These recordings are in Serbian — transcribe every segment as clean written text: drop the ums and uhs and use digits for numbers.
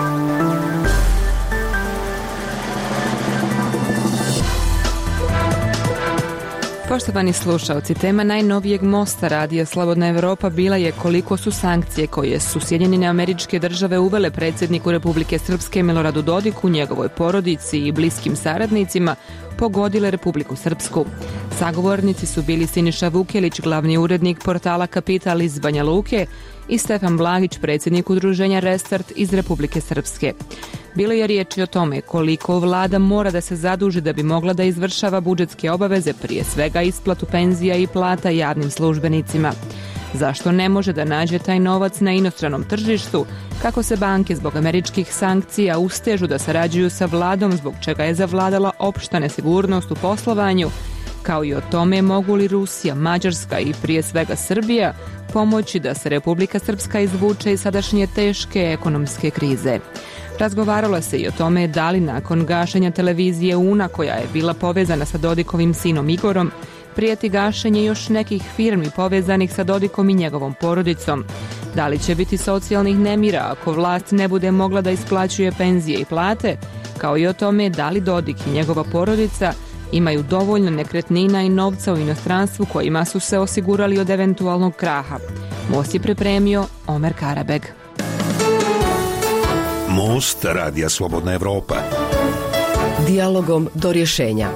Poštovani slušalci, tema najnovijeg mosta radija Slobodna Europa bila je koliko su sankcije koje su Sjedinjene Američke Države uvele predsjedniku Republike Srpske Miloradu Dodiku, njegovoj porodici i bliskim saradnicima pogodile Republiku Srpsku. Sagovornici su bili Siniša Vukelić, glavni urednik portala Kapital iz Banja Luke, i Stefan Blagić, predsjednik udruženja Restart iz Republike Srpske. Bilo je riječi o tome koliko vlada mora da se zaduži da bi mogla da izvršava budžetske obaveze, prije svega isplatu penzija i plata javnim službenicima. Zašto ne može da nađe taj novac na inostranom tržištu, kako se banke zbog američkih sankcija ustežu da sarađuju sa vladom, zbog čega je zavladala opšta nesigurnost u poslovanju, kao i o tome mogu li Rusija, Mađarska i prije svega Srbija pomoći da se Republika Srpska izvuče iz sadašnje teške ekonomske krize. Razgovaralo se i o tome da li nakon gašenja televizije UNA, koja je bila povezana sa Dodikovim sinom Igorom, prijeti gašenje još nekih firmi povezanih sa Dodikom i njegovom porodicom. Da li će biti socijalnih nemira ako vlast ne bude mogla da isplaćuje penzije i plate, kao i o tome da li Dodik i njegova porodica imaju dovoljno nekretnina i novca u inostranstvu kojima su se osigurali od eventualnog kraha. Most je pripremio Omer Karabeg. Most radija Slobodna Evropa. Dijalogom do rješenja.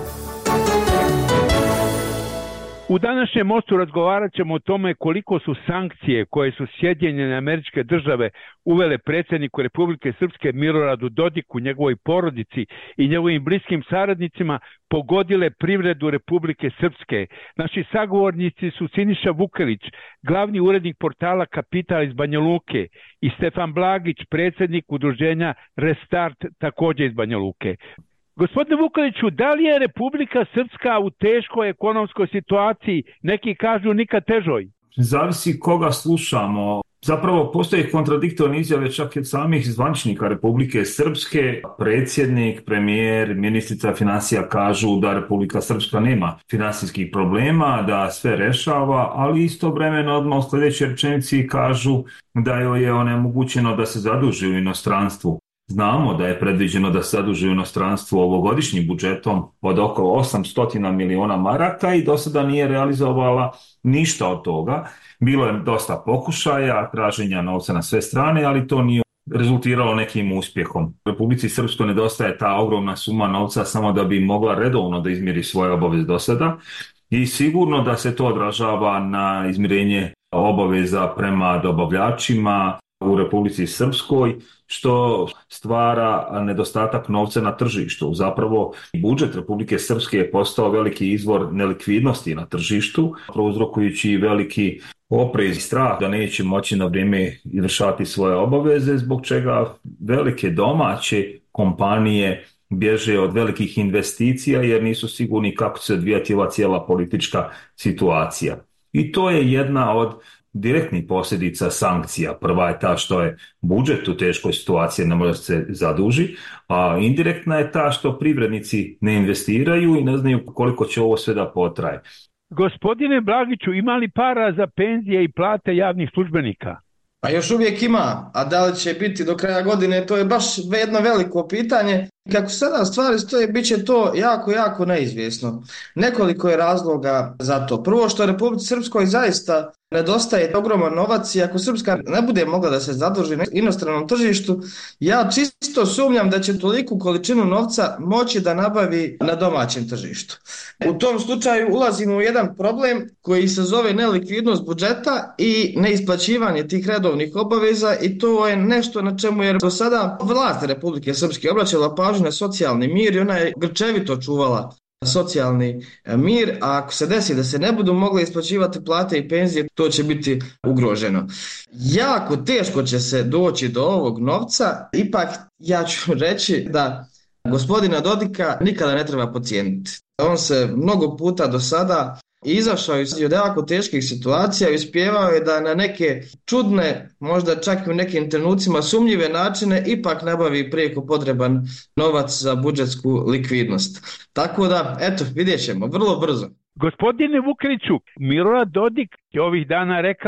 U današnjem mostu razgovarat ćemo o tome koliko su sankcije koje su Sjedinjene Američke Države uvele predsjedniku Republike Srpske Miloradu Dodiku, njegovoj porodici i njegovim bliskim saradnicima pogodile privredu Republike Srpske. Naši sagovornici su Siniša Vukelić, glavni urednik portala Kapital iz Banja Luke, i Stefan Blagić, predsjednik udruženja Restart, također iz Banja Luke. Gospodine Vukeliću, da li je Republika Srpska u teškoj ekonomskoj situaciji, neki kažu nikad težoj? Zavisi koga slušamo. Zapravo postoje kontradiktorne izjave čak i od samih zvaničnika Republike Srpske. Predsjednik, premijer, ministrica financija kažu da Republika Srpska nema finansijskih problema, da sve rešava, ali istovremeno odmah u sljedećoj rečenici kažu da joj je onemogućeno da se zaduži u inostranstvu. Znamo da je predviđeno da se zaduži u inostranstvu ovogodišnjim budžetom od oko 800 miliona maraka i do sada nije realizovala ništa od toga. Bilo je dosta pokušaja, traženja novca na sve strane, ali to nije rezultiralo nekim uspjehom. Republici Srpskoj nedostaje ta ogromna suma novca samo da bi mogla redovno da izmiri svoje obaveze do sada i sigurno da se to odražava na izmirenje obaveza prema dobavljačima u Republici Srpskoj, što stvara nedostatak novca na tržištu. Zapravo, budžet Republike Srpske je postao veliki izvor nelikvidnosti na tržištu, prouzrokujući veliki oprez i strah da neće moći na vrijeme izvršavati svoje obaveze, zbog čega velike domaće kompanije bježe od velikih investicija jer nisu sigurni kako će se odvijati ova cijela politička situacija. I to je jedna od direktnih posljedica sankcija. Prva je ta što je budžet u teškoj situaciji, ne može se zaduži, a indirektna je ta što privrednici ne investiraju i ne znaju koliko će ovo sve da potraje. Gospodine Blagiću, ima li para za penzije i plate javnih službenika? Pa još uvijek ima, a da li će biti do kraja godine, to je baš jedno veliko pitanje. Kako sada stvari stoje, bit će to jako neizvjesno. Nekoliko je razloga za to. Prvo, što Republici Srpskoj zaista nedostaje ogroman novac i ako Srpska ne bude mogla da se zaduži na inostranom tržištu, ja čisto sumnjam da će toliku količinu novca moći da nabavi na domaćem tržištu. U tom slučaju ulazimo u jedan problem koji se zove nelikvidnost budžeta i neisplaćivanje tih redovnih obaveza i to je nešto na čemu je do sada vlast Republike Srpske obraćala pažnju na socijalni mir i ona je grčevito čuvala socijalni mir, a ako se desi da se ne budu mogle isplaćivati plate i penzije, to će biti ugroženo. Jako teško će se doći do ovog novca, ipak ja ću reći da gospodina Dodika nikada ne treba podcijeniti. On se mnogo puta do sada izašao iz jako teških situacija i uspijevao je da na neke čudne, možda čak i u nekim trenucima sumnjive načine ipak nabavi prijeko potreban novac za budžetsku likvidnost. Tako da, eto, vidjet ćemo vrlo brzo. Gospodine Vukeliću, Milorad Dodik je ovih dana rekao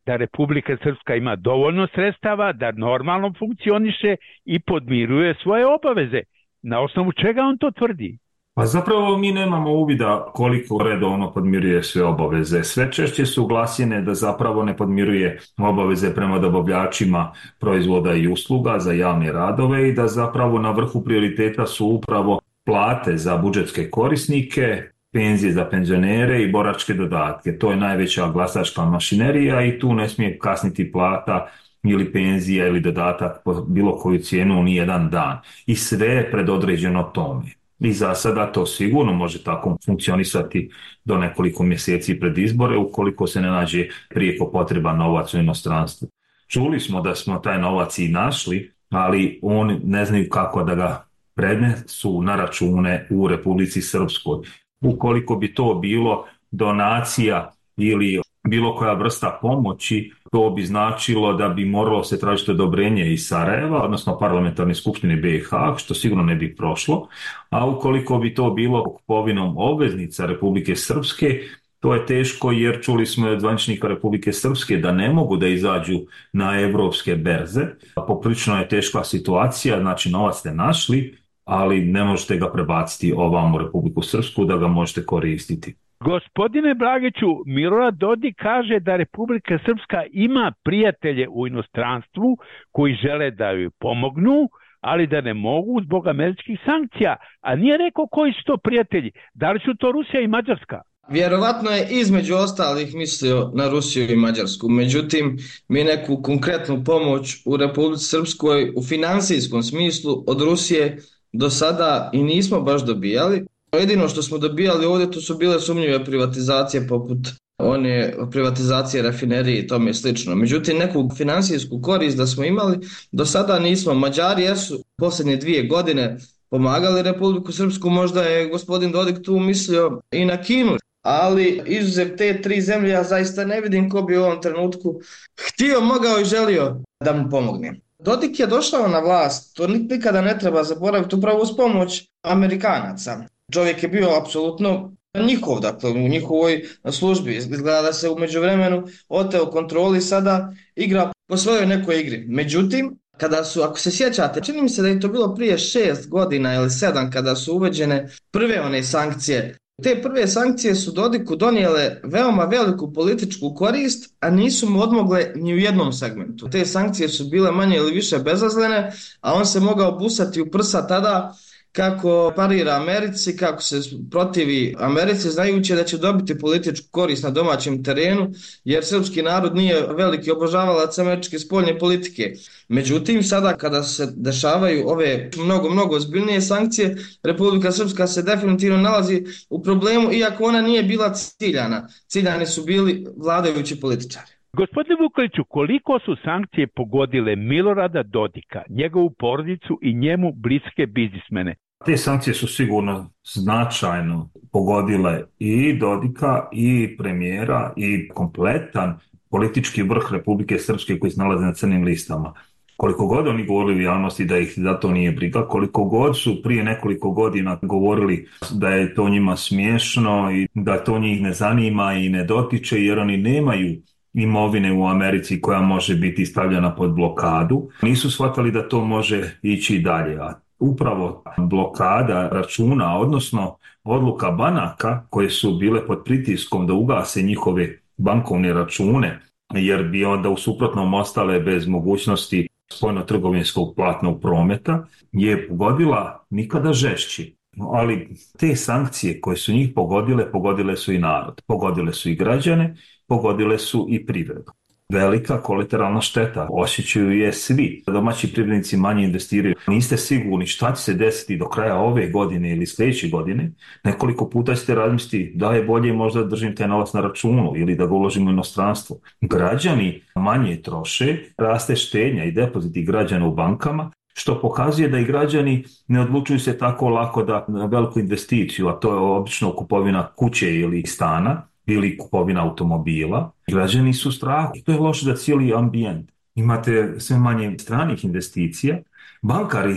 da Republika Srpska ima dovoljno sredstava da normalno funkcioniše i podmiruje svoje obaveze. Na osnovu čega on to tvrdi? Pa zapravo mi nemamo uvida koliko redovno podmiruje sve obaveze. Sve češće su glasine da zapravo ne podmiruje obaveze prema dobavljačima proizvoda i usluga za javne radove i da zapravo na vrhu prioriteta su upravo plate za budžetske korisnike, penzije za penzionere i boračke dodatke. To je najveća glasačka mašinerija i tu ne smije kasniti plata ili penzija ili dodatak po bilo koju cijenu ni jedan dan. I sve je predodređeno tome. I za sada to sigurno može tako funkcionisati do nekoliko mjeseci pred izbore ukoliko se ne nađe prijeko potreban novac u inostranstvu. Čuli smo da smo taj novac i našli, ali oni ne znaju kako da ga prenesu na račune u Republici Srpskoj. Ukoliko bi to bilo donacija ili bilo koja vrsta pomoći, to bi značilo da bi moralo se tražiti odobrenje iz Sarajeva, odnosno parlamentarne skupštine BiH, što sigurno ne bi prošlo, a ukoliko bi to bilo kupovinom obveznica Republike Srpske, to je teško jer čuli smo od zvaničnika Republike Srpske da ne mogu da izađu na evropske berze. Poprilično je teška situacija, znači novac ste našli, ali ne možete ga prebaciti ovam u Republiku Srpsku da ga možete koristiti. Gospodine Blagiću, Milorad Dodik kaže da Republika Srpska ima prijatelje u inostranstvu koji žele da joj pomognu, ali da ne mogu zbog američkih sankcija. A nije rekao koji su to prijatelji. Da li su to Rusija i Mađarska? Vjerovatno je između ostalih mislio na Rusiju i Mađarsku. Međutim, mi neku konkretnu pomoć u Republici Srpskoj u financijskom smislu od Rusije do sada i nismo baš dobijali. Jedino što smo dobijali ovdje to su bile sumnjive privatizacije poput one privatizacije rafinerije i tome slično. Međutim, neku financijsku korist da smo imali do sada nismo. Mađari jesu posljednje 2 godine pomagali Republiku Srpsku, možda je gospodin Dodik tu mislio i na Kinu. Ali izuzev te 3 zemlje ja zaista ne vidim ko bi u ovom trenutku htio, mogao i želio da mu pomogne. Dodik je došao na vlast, to nikada ne treba zaboraviti, upravo uz pomoć Amerikanaca. Čovjek je bio apsolutno njihov, dakle u njihovoj službi. Izgleda da se u međuvremenu oteo kontroli, sada igra po svojoj nekoj igri. Međutim, ako se sjećate, čini mi se da je to bilo prije 6 godina ili 7 kada su uveđene prve one sankcije. Te prve sankcije su Dodiku donijele veoma veliku političku korist, a nisu mu odmogle ni u jednom segmentu. Te sankcije su bile manje ili više bezazlene, a on se mogao busati u prsa tada kako parira Americi, kako se protivi Americi, znajući da će dobiti političku korist na domaćem terenu, jer srpski narod nije veliki obožavalac američke spoljne politike. Međutim, sada kada se dešavaju ove mnogo ozbiljnije sankcije, Republika Srpska se definitivno nalazi u problemu, iako ona nije bila ciljana. Ciljani su bili vladajući političari. Gospodine Vukeliću, koliko su sankcije pogodile Milorada Dodika, njegovu porodicu i njemu bliske biznismene? Te sankcije su sigurno značajno pogodile i Dodika i premijera i kompletan politički vrh Republike Srpske koji se nalaze na crnim listama. Koliko god oni govorili u javnosti da ih za to nije briga, koliko god su prije nekoliko godina govorili da je to njima smiješno i da to njih ne zanima i ne dotiče jer oni nemaju imovine u Americi koja može biti stavljena pod blokadu, nisu shvatili da to može ići dalje. A upravo blokada računa, odnosno odluka banaka koje su bile pod pritiskom da ugase njihove bankovne račune, jer bi onda u suprotnom ostale bez mogućnosti spoljno-trgovinskog platnog prometa, je pogodila nikada žešći. Ali te sankcije koje su njih pogodile su i narod, pogodile su i građane, pogodile su i privredu. Velika kolateralna šteta, osjećaju je svi. Domaći privrednici manje investiraju. Niste sigurni šta će se desiti do kraja ove godine ili sljedeće godine. Nekoliko puta ćete razmisliti da je bolje možda držim taj novac na računu ili da ga uložim u inostranstvo. Građani manje troše, raste štednja i depoziti građana u bankama, što pokazuje da i građani ne odlučuju se tako lako da na veliku investiciju, a to je obično kupovina kuće ili stana, ili kupovina automobila. Građani su strahu i to je loše za cijeli ambijent. Imate sve manje stranih investicija. Bankari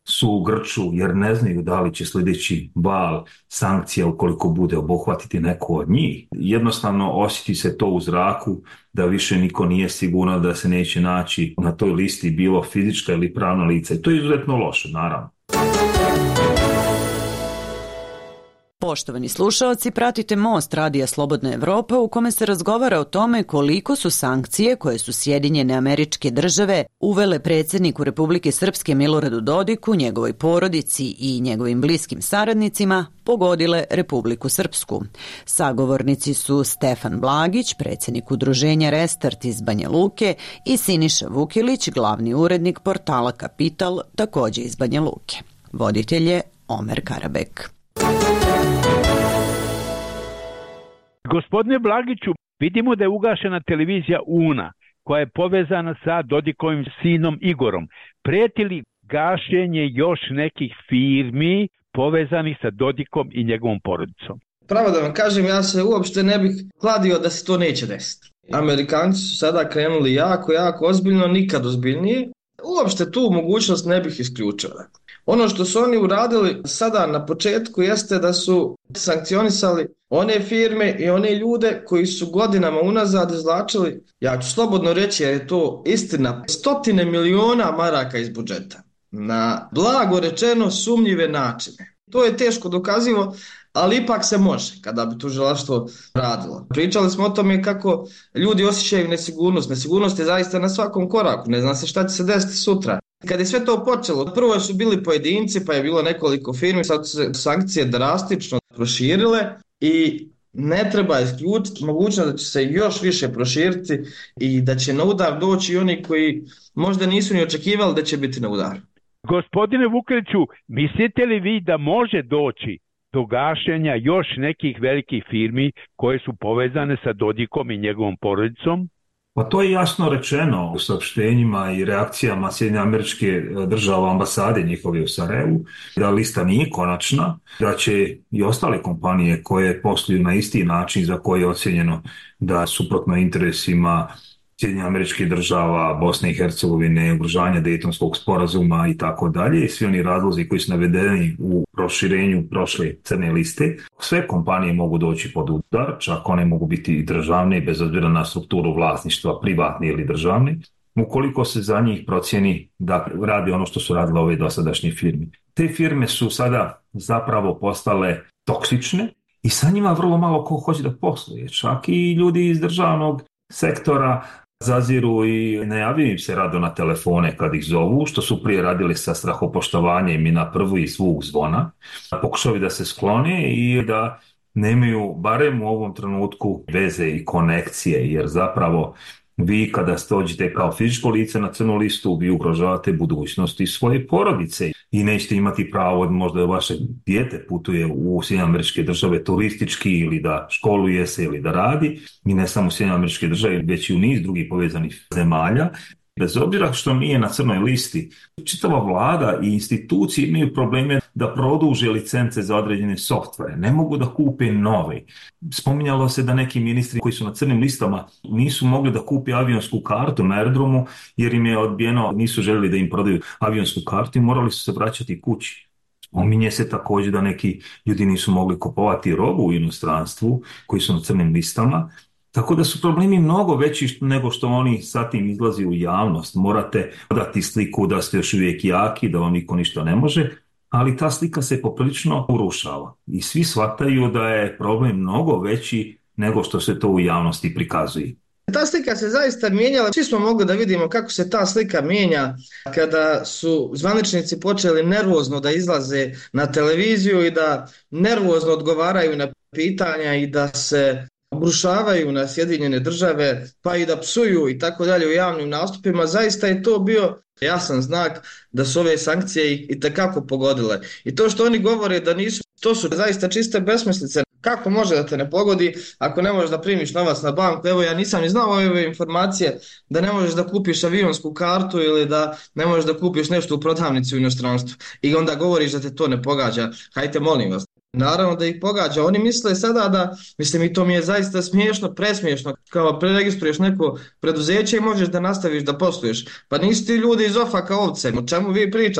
su u grču jer ne znaju da li će sljedeći val sankcija, ukoliko bude, obuhvatiti neko od njih. Jednostavno osjeti se to u zraku da više niko nije siguran da se neće naći na toj listi bilo fizička ili pravna lica. I to je izuzetno loše, naravno. Poštovani slušaoci, pratite Most Radija Slobodne Evrope u kome se razgovara o tome koliko su sankcije koje su Sjedinjene Američke Države uvele predsjedniku Republike Srpske Miloradu Dodiku, njegovoj porodici i njegovim bliskim saradnicima pogodile Republiku Srpsku. Sagovornici su Stefan Blagić, predsjednik udruženja Restart iz Banja Luke, i Siniša Vukilić, glavni urednik portala Kapital, također iz Banja Luke. Voditelj je Omer Karabek. Gospodine Blagiću, vidimo da je ugašena televizija Una, koja je povezana sa Dodikovim sinom Igorom. Prijeti li gašenje još nekih firmi povezanih sa Dodikom i njegovom porodicom? Pravo da vam kažem, ja se uopšte ne bih kladio da se to neće desiti. Amerikanci su sada krenuli jako ozbiljno, nikad ozbiljnije. Uopšte tu mogućnost ne bih isključio. Ono što su oni uradili sada na početku jeste da su sankcionisali one firme i one ljude koji su godinama unazad izvlačili, ja ću slobodno reći jer je to istina, 100 miliona maraka iz budžeta na blago rečeno sumnjive načine. To je teško dokazivo, ali ipak se može kada bi tužilaštvo radilo. Pričali smo o tome kako ljudi osjećaju nesigurnost. Nesigurnost je zaista na svakom koraku, ne zna se šta će se desiti sutra. Kad je sve to počelo, prvo su bili pojedinci, pa je bilo nekoliko firmi, sad su se sankcije drastično proširile i ne treba isključiti mogućnost da će se još više proširiti i da će na udar doći oni koji možda nisu ni očekivali da će biti na udaru. Gospodine Vukiliću, mislite li vi da može doći do gašenja još nekih velikih firmi koje su povezane sa Dodikom i njegovom porodicom? Pa to je jasno rečeno u saopštenjima i reakcijama Sjedinjenih Američke Države, ambasade njihove u Sarajevu, da lista nije konačna, da će i ostale kompanije koje posluju na isti način za koje je ocjenjeno da suprotno interesima Sjedinjenih Američkih Država, Bosne i Hercegovine, ugrožavanja Dejtonskog sporazuma i tako dalje, i svi oni razlozi koji su navedeni u proširenju prošle crne liste. Sve kompanije mogu doći pod udar, čak one mogu biti i državne, bez obzira na strukturu vlasništva, privatne ili državne, ukoliko se za njih procjeni da radi ono što su radile ove dosadašnje firme. Te firme su sada zapravo postale toksične i sa njima vrlo malo ko hoće da posluje. Čak i ljudi iz državnog sektora zaziru i najavljuju im se rado na telefone kad ih zovu, što su prije radili sa strahopoštovanjem i na prvi zvuk zvona. Pokušaju da se sklone i da nemaju barem u ovom trenutku veze i konekcije, jer zapravo vi kada dođete kao fizičko lice na crnu listu, vi ugrožavate budućnost i svoje porodice i nećete imati pravo možda da vaše dijete putuje u Sjedinjene Američke Države turistički ili da školuje se ili da radi, i ne samo u Sjedinjene Američke Države, već i u niz drugih povezanih zemalja. Bez obzira što nije na crnoj listi, čitava vlada i institucije imaju probleme da produže licence za određene softvere. Ne mogu da kupe nove. Spominjalo se da neki ministri koji su na crnim listama nisu mogli da kupe avionsku kartu na aerodromu jer im je odbijeno, nisu željeli da im prodaju avionsku kartu i morali su se vraćati kući. Spominje se također da neki ljudi nisu mogli kupovati robu u inostranstvu koji su na crnim listama. Tako da su problemi mnogo veći nego što oni sa tim izlazi u javnost. Morate dati sliku da ste još uvijek jaki, da vam niko ništa ne može, ali ta slika se poprilično urušava. I svi shvataju da je problem mnogo veći nego što se to u javnosti prikazuje. Ta slika se zaista mijenjala. Svi smo mogli da vidimo kako se ta slika mijenja kada su zvaničnici počeli nervozno da izlaze na televiziju i da nervozno odgovaraju na pitanja i da se obrušavaju na Sjedinjene Države, pa i da psuju i tako dalje u javnim nastupima. Zaista je to bio jasan znak da su ove sankcije i tekako pogodile. I to što oni govore da nisu, to su zaista čiste besmislice. Kako može da te ne pogodi ako ne možeš da primiš novac na banku? Evo, ja nisam ni znao ove informacije da ne možeš da kupiš avionsku kartu ili da ne možeš da kupiš nešto u prodavnici u inostranstvu. I onda govoriš da te to ne pogađa. Hajte, molim vas. Naravno da ih pogađa. Oni misle sada da, mislim, i to mi je zaista smiješno, presmiješno, kao preregistruješ neko preduzeće i možeš da nastaviš da posluješ. Pa nisu ti ljudi iz ofaka ovce, o čemu vi pričate?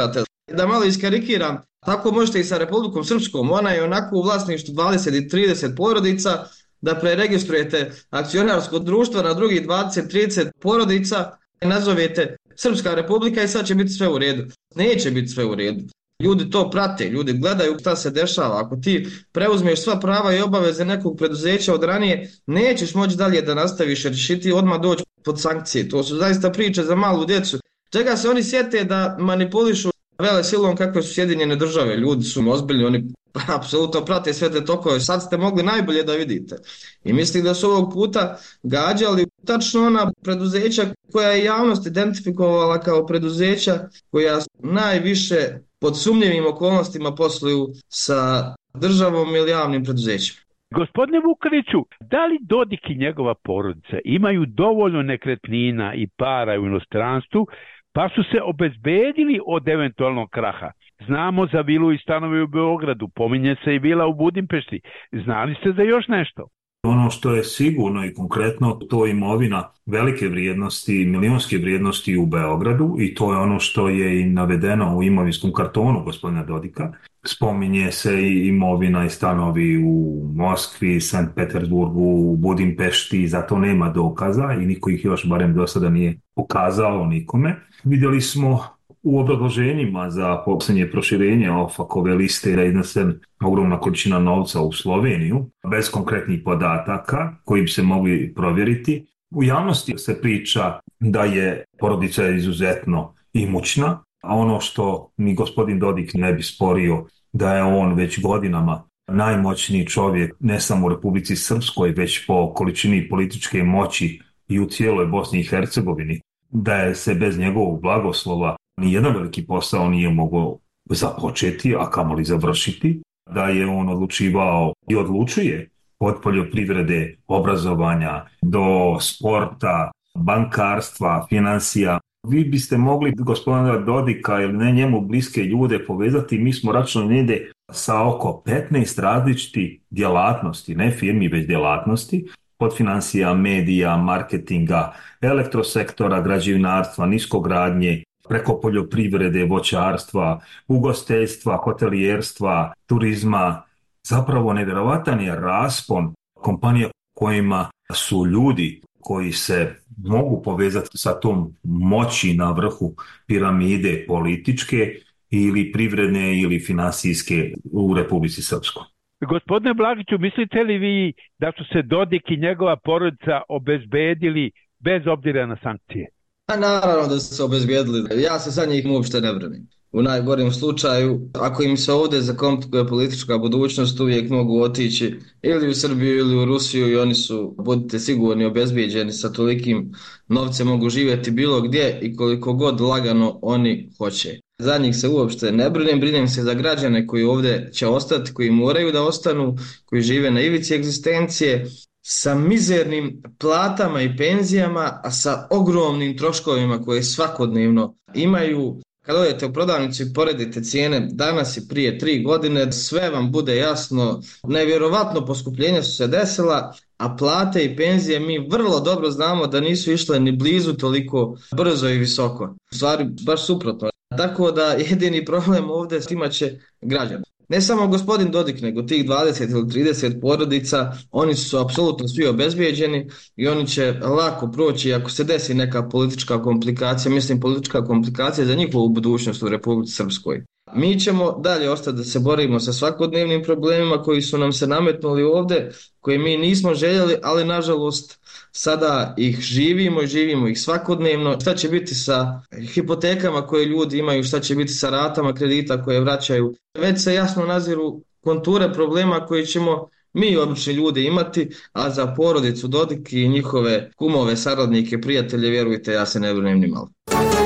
Da malo iskarikiram, tako možete i sa Republikom Srpskom, ona je onako u vlasništvu 20 i 30 porodica, da preregistrujete akcionarsko društvo na drugih 20-30 porodica i nazovete Srpska republika i sad će biti sve u redu. Neće biti sve u redu. Ljudi to prate, ljudi gledaju šta se dešava. Ako ti preuzmeš sva prava i obaveze nekog preduzeća od ranije, nećeš moći dalje da nastaviš jer ćeš i ti odmah doći pod sankcije. To su zaista priče za malu djecu. Čega se oni sjete da manipulišu vele silom kakve su Sjedinjene države. Ljudi su ozbiljni, oni apsolutno prate sve te tokove. Sad ste mogli najbolje da vidite. I mislim da su ovog puta gađali tačno ona preduzeća koja je javnost identifikovala kao preduzeća koja najviše pod sumnjivim okolnostima posluju sa državom ili javnim preduzećima. Gospodine Vukeliću, da li Dodik i njegova porodica imaju dovoljno nekretnina i para u inostranstvu, pa su se obezbedili od eventualnog kraha? Znamo za vilu i stanove u Beogradu, pominje se i vila u Budimpešti. Znali ste za još nešto? Ono što je sigurno i konkretno, to je imovina velike vrijednosti, milionske vrijednosti u Beogradu i to je ono što je i navedeno u imovinskom kartonu gospodina Dodika. Spominje se i imovina i stanovi u Moskvi, Sankt Petersburgu, u Budimpešti, za to nema dokaza i niko ih još barem do sada nije pokazao nikome. Vidjeli smo u obrazloženjima za posljednje proširenje OFAC-ove liste da je iznesen ogromna količina novca u Sloveniju, bez konkretnih podataka koji bi se mogli provjeriti. U javnosti se priča da je porodica izuzetno imućna, a ono što ni gospodin Dodik ne bi sporio, da je on već godinama najmoćniji čovjek ne samo u Republici Srpskoj, već po količini političke moći i u cijeloj Bosni i Hercegovini, da je se bez njegovog blagoslova nijedan veliki posao nije mogao započeti, a kamoli završiti, da je on odlučivao i odlučuje od poljoprivrede, obrazovanja do sporta, bankarstva, financija. Vi biste mogli gospodina Dodika ili ne njemu bliske ljude povezati, mi smo računali negdje sa oko 15 različitih djelatnosti, ne firmi već djelatnosti, od financija, medija, marketinga, elektrosektora, građevinarstva, niskogradnje, preko poljoprivrede, voćarstva, ugostiteljstva, hotelijerstva, turizma. Zapravo nevjerovatan je raspon kompanija kojima su ljudi koji se mogu povezati sa tom moći na vrhu piramide političke ili privredne ili financijske u Republici Srpskoj. Gospodine Blažiću, mislite li vi da su se Dodik i njegova porodica obezbedili bez obzira na sankcije? Naravno da su se obezbijedili. Ja se za njih uopšte ne branim. U najgorem slučaju, ako im se ovdje zakomplikuje politička budućnost, uvijek mogu otići ili u Srbiju ili u Rusiju i oni su, budite sigurni, obezbijeđeni sa tolikim novcem, mogu živjeti bilo gdje i koliko god lagano oni hoće. Za njih se uopšte ne brinem se za građane koji ovdje će ostati, koji moraju da ostanu, koji žive na ivici egzistencije, sa mizernim platama i penzijama, a sa ogromnim troškovima koje svakodnevno imaju. Kad odete u prodavnicu i poredite cijene danas i prije 3 godine, sve vam bude jasno. Nevjerovatno poskupljenja su se desila, a plate i penzije mi vrlo dobro znamo da nisu išle ni blizu toliko brzo i visoko. U stvari, baš suprotno. Tako da jedini problem ovdje imat će građani. Ne samo gospodin Dodik, nego tih 20 ili 30 porodica, oni su apsolutno svi obezbijeđeni i oni će lako proći ako se desi neka politička komplikacija, mislim politička komplikacija za njihovu budućnost u Republici Srpskoj. Mi ćemo dalje ostati da se borimo sa svakodnevnim problemima koji su nam se nametnuli ovdje, koje mi nismo željeli, ali nažalost sada ih živimo i živimo ih svakodnevno. Šta će biti sa hipotekama koje ljudi imaju, šta će biti sa ratama kredita koje vraćaju. Već se jasno naziru konture problema koje ćemo mi obični ljudi imati, a za porodicu Dodik i njihove kumove, saradnike, prijatelje, vjerujte, ja se ne brinem ni malo.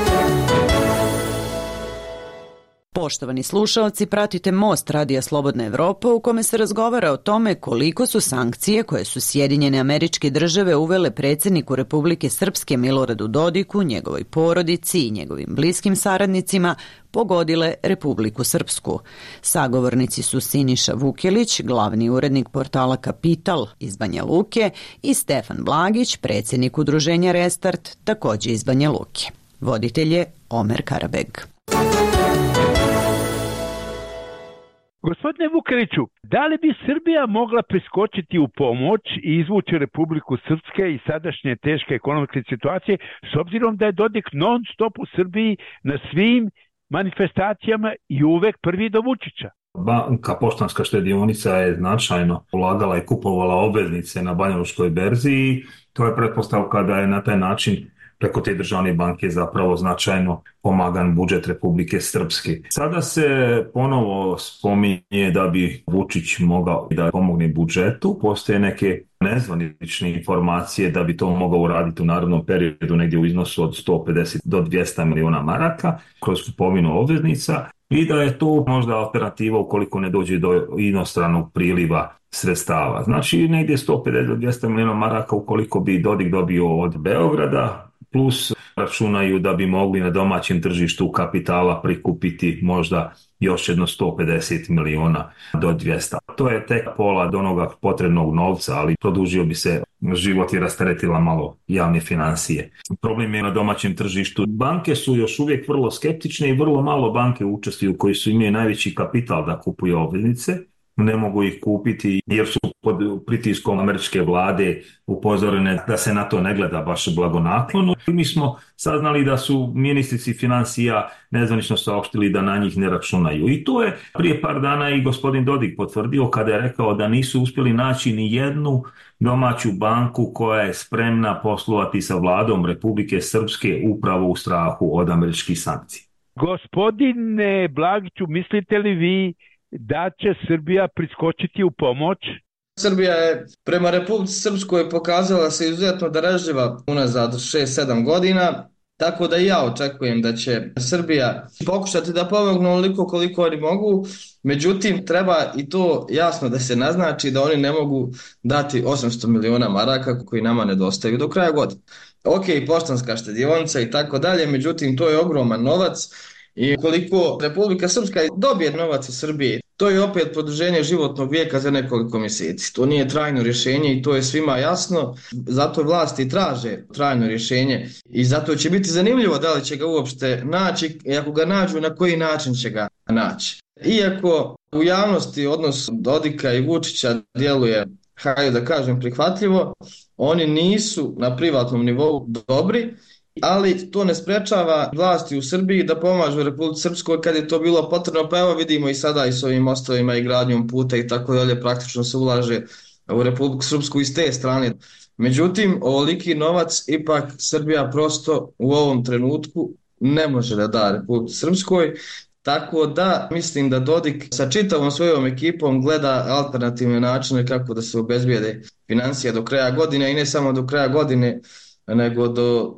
Poštovani slušaoci, pratite Most Radija Slobodna Evropa u kome se razgovara o tome koliko su sankcije koje su Sjedinjene Američke Države uvele predsjedniku Republike Srpske Miloradu Dodiku, njegovoj porodici i njegovim bliskim saradnicima pogodile Republiku Srpsku. Sagovornici su Siniša Vukelić, glavni urednik portala Kapital iz Banja Luke, i Stefan Blagić, predsjednik udruženja Restart, također iz Banja Luke. Voditelj je Omer Karabeg. Gospodine Vukeliću, da li bi Srbija mogla priskočiti u pomoć i izvući Republiku Srpske iz sadašnje teške ekonomske situacije, s obzirom da je Dodik non stop u Srbiji na svim manifestacijama i uvek prvi do Vučića? Banka Poštanska štedionica je značajno ulagala i kupovala obveznice na Banjalučkoj berzi i to je pretpostavka da je na taj način preko te državne banke zapravo značajno pomagan budžet Republike Srpske. Sada se ponovo spominje da bi Vučić mogao da pomogne budžetu. Postoje neke nezvanične informacije da bi to mogao uraditi u narednom periodu negdje u iznosu od 150 do 200 miliona maraka kroz kupovinu obveznica i da je to možda alternativa ukoliko ne dođe do inostranog priliva sredstava. Znači negdje 150 do 200 miliona maraka ukoliko bi Dodik dobio od Beograda, plus računaju da bi mogli na domaćem tržištu kapitala prikupiti možda još jedno 150 miliona do 200. To je tek pola od onoga potrebnog novca, ali produžio bi se život i rasteretila malo javne financije. Problem je na domaćem tržištu. Banke su još uvijek vrlo skeptične i vrlo malo banke učestvuju koji su imaju najveći kapital da kupuju obveznice. Ne mogu ih kupiti jer su pod pritiskom američke vlade upozorene da se na to ne gleda baš blagonaklono. Mi smo saznali da su ministrici financija nezvanično saopštili da na njih ne računaju. I to je prije par dana i gospodin Dodik potvrdio kada je rekao da nisu uspjeli naći ni jednu domaću banku koja je spremna poslovati sa vladom Republike Srpske upravo u strahu od američkih sankcija. Gospodine Blagiću, mislite li vi da će Srbija priskočiti u pomoć? Srbija je prema Republici Srpskoj pokazala se izuzetno darežljiva unazad 6-7 godina, tako da i ja očekujem da će Srbija pokušati da pomogne onoliko koliko oni mogu, međutim treba i to jasno da se naznači da oni ne mogu dati 800 miliona maraka koji nama nedostaju do kraja godine. Ok, Poštanska štedionica i tako dalje, međutim to je ogroman novac. I ukoliko Republika Srpska dobije novac iz Srbije, to je opet produženje životnog vijeka za nekoliko mjeseci. To nije trajno rješenje i to je svima jasno. Zato vlasti traže trajno rješenje i zato će biti zanimljivo da li će ga uopšte naći i ako ga nađu na koji način će ga naći. Iako u javnosti odnos Dodika i Vučića djeluje, hajde da kažem, prihvatljivo, oni nisu na privatnom nivou dobri, ali to ne sprečava vlasti u Srbiji da pomažu Republici Srpskoj kad je to bilo potrebno, pa evo vidimo i sada i s ovim mostovima i gradnjom puta i tako dalje, praktično se ulaže u Republiku Srpsku iz te strane. Međutim, ovoliki novac ipak Srbija prosto u ovom trenutku ne može da da Republici Srpskoj, tako da mislim da Dodik sa čitavom svojom ekipom gleda alternativne načine kako da se obezbijede financije do kraja godine i ne samo do kraja godine, nego do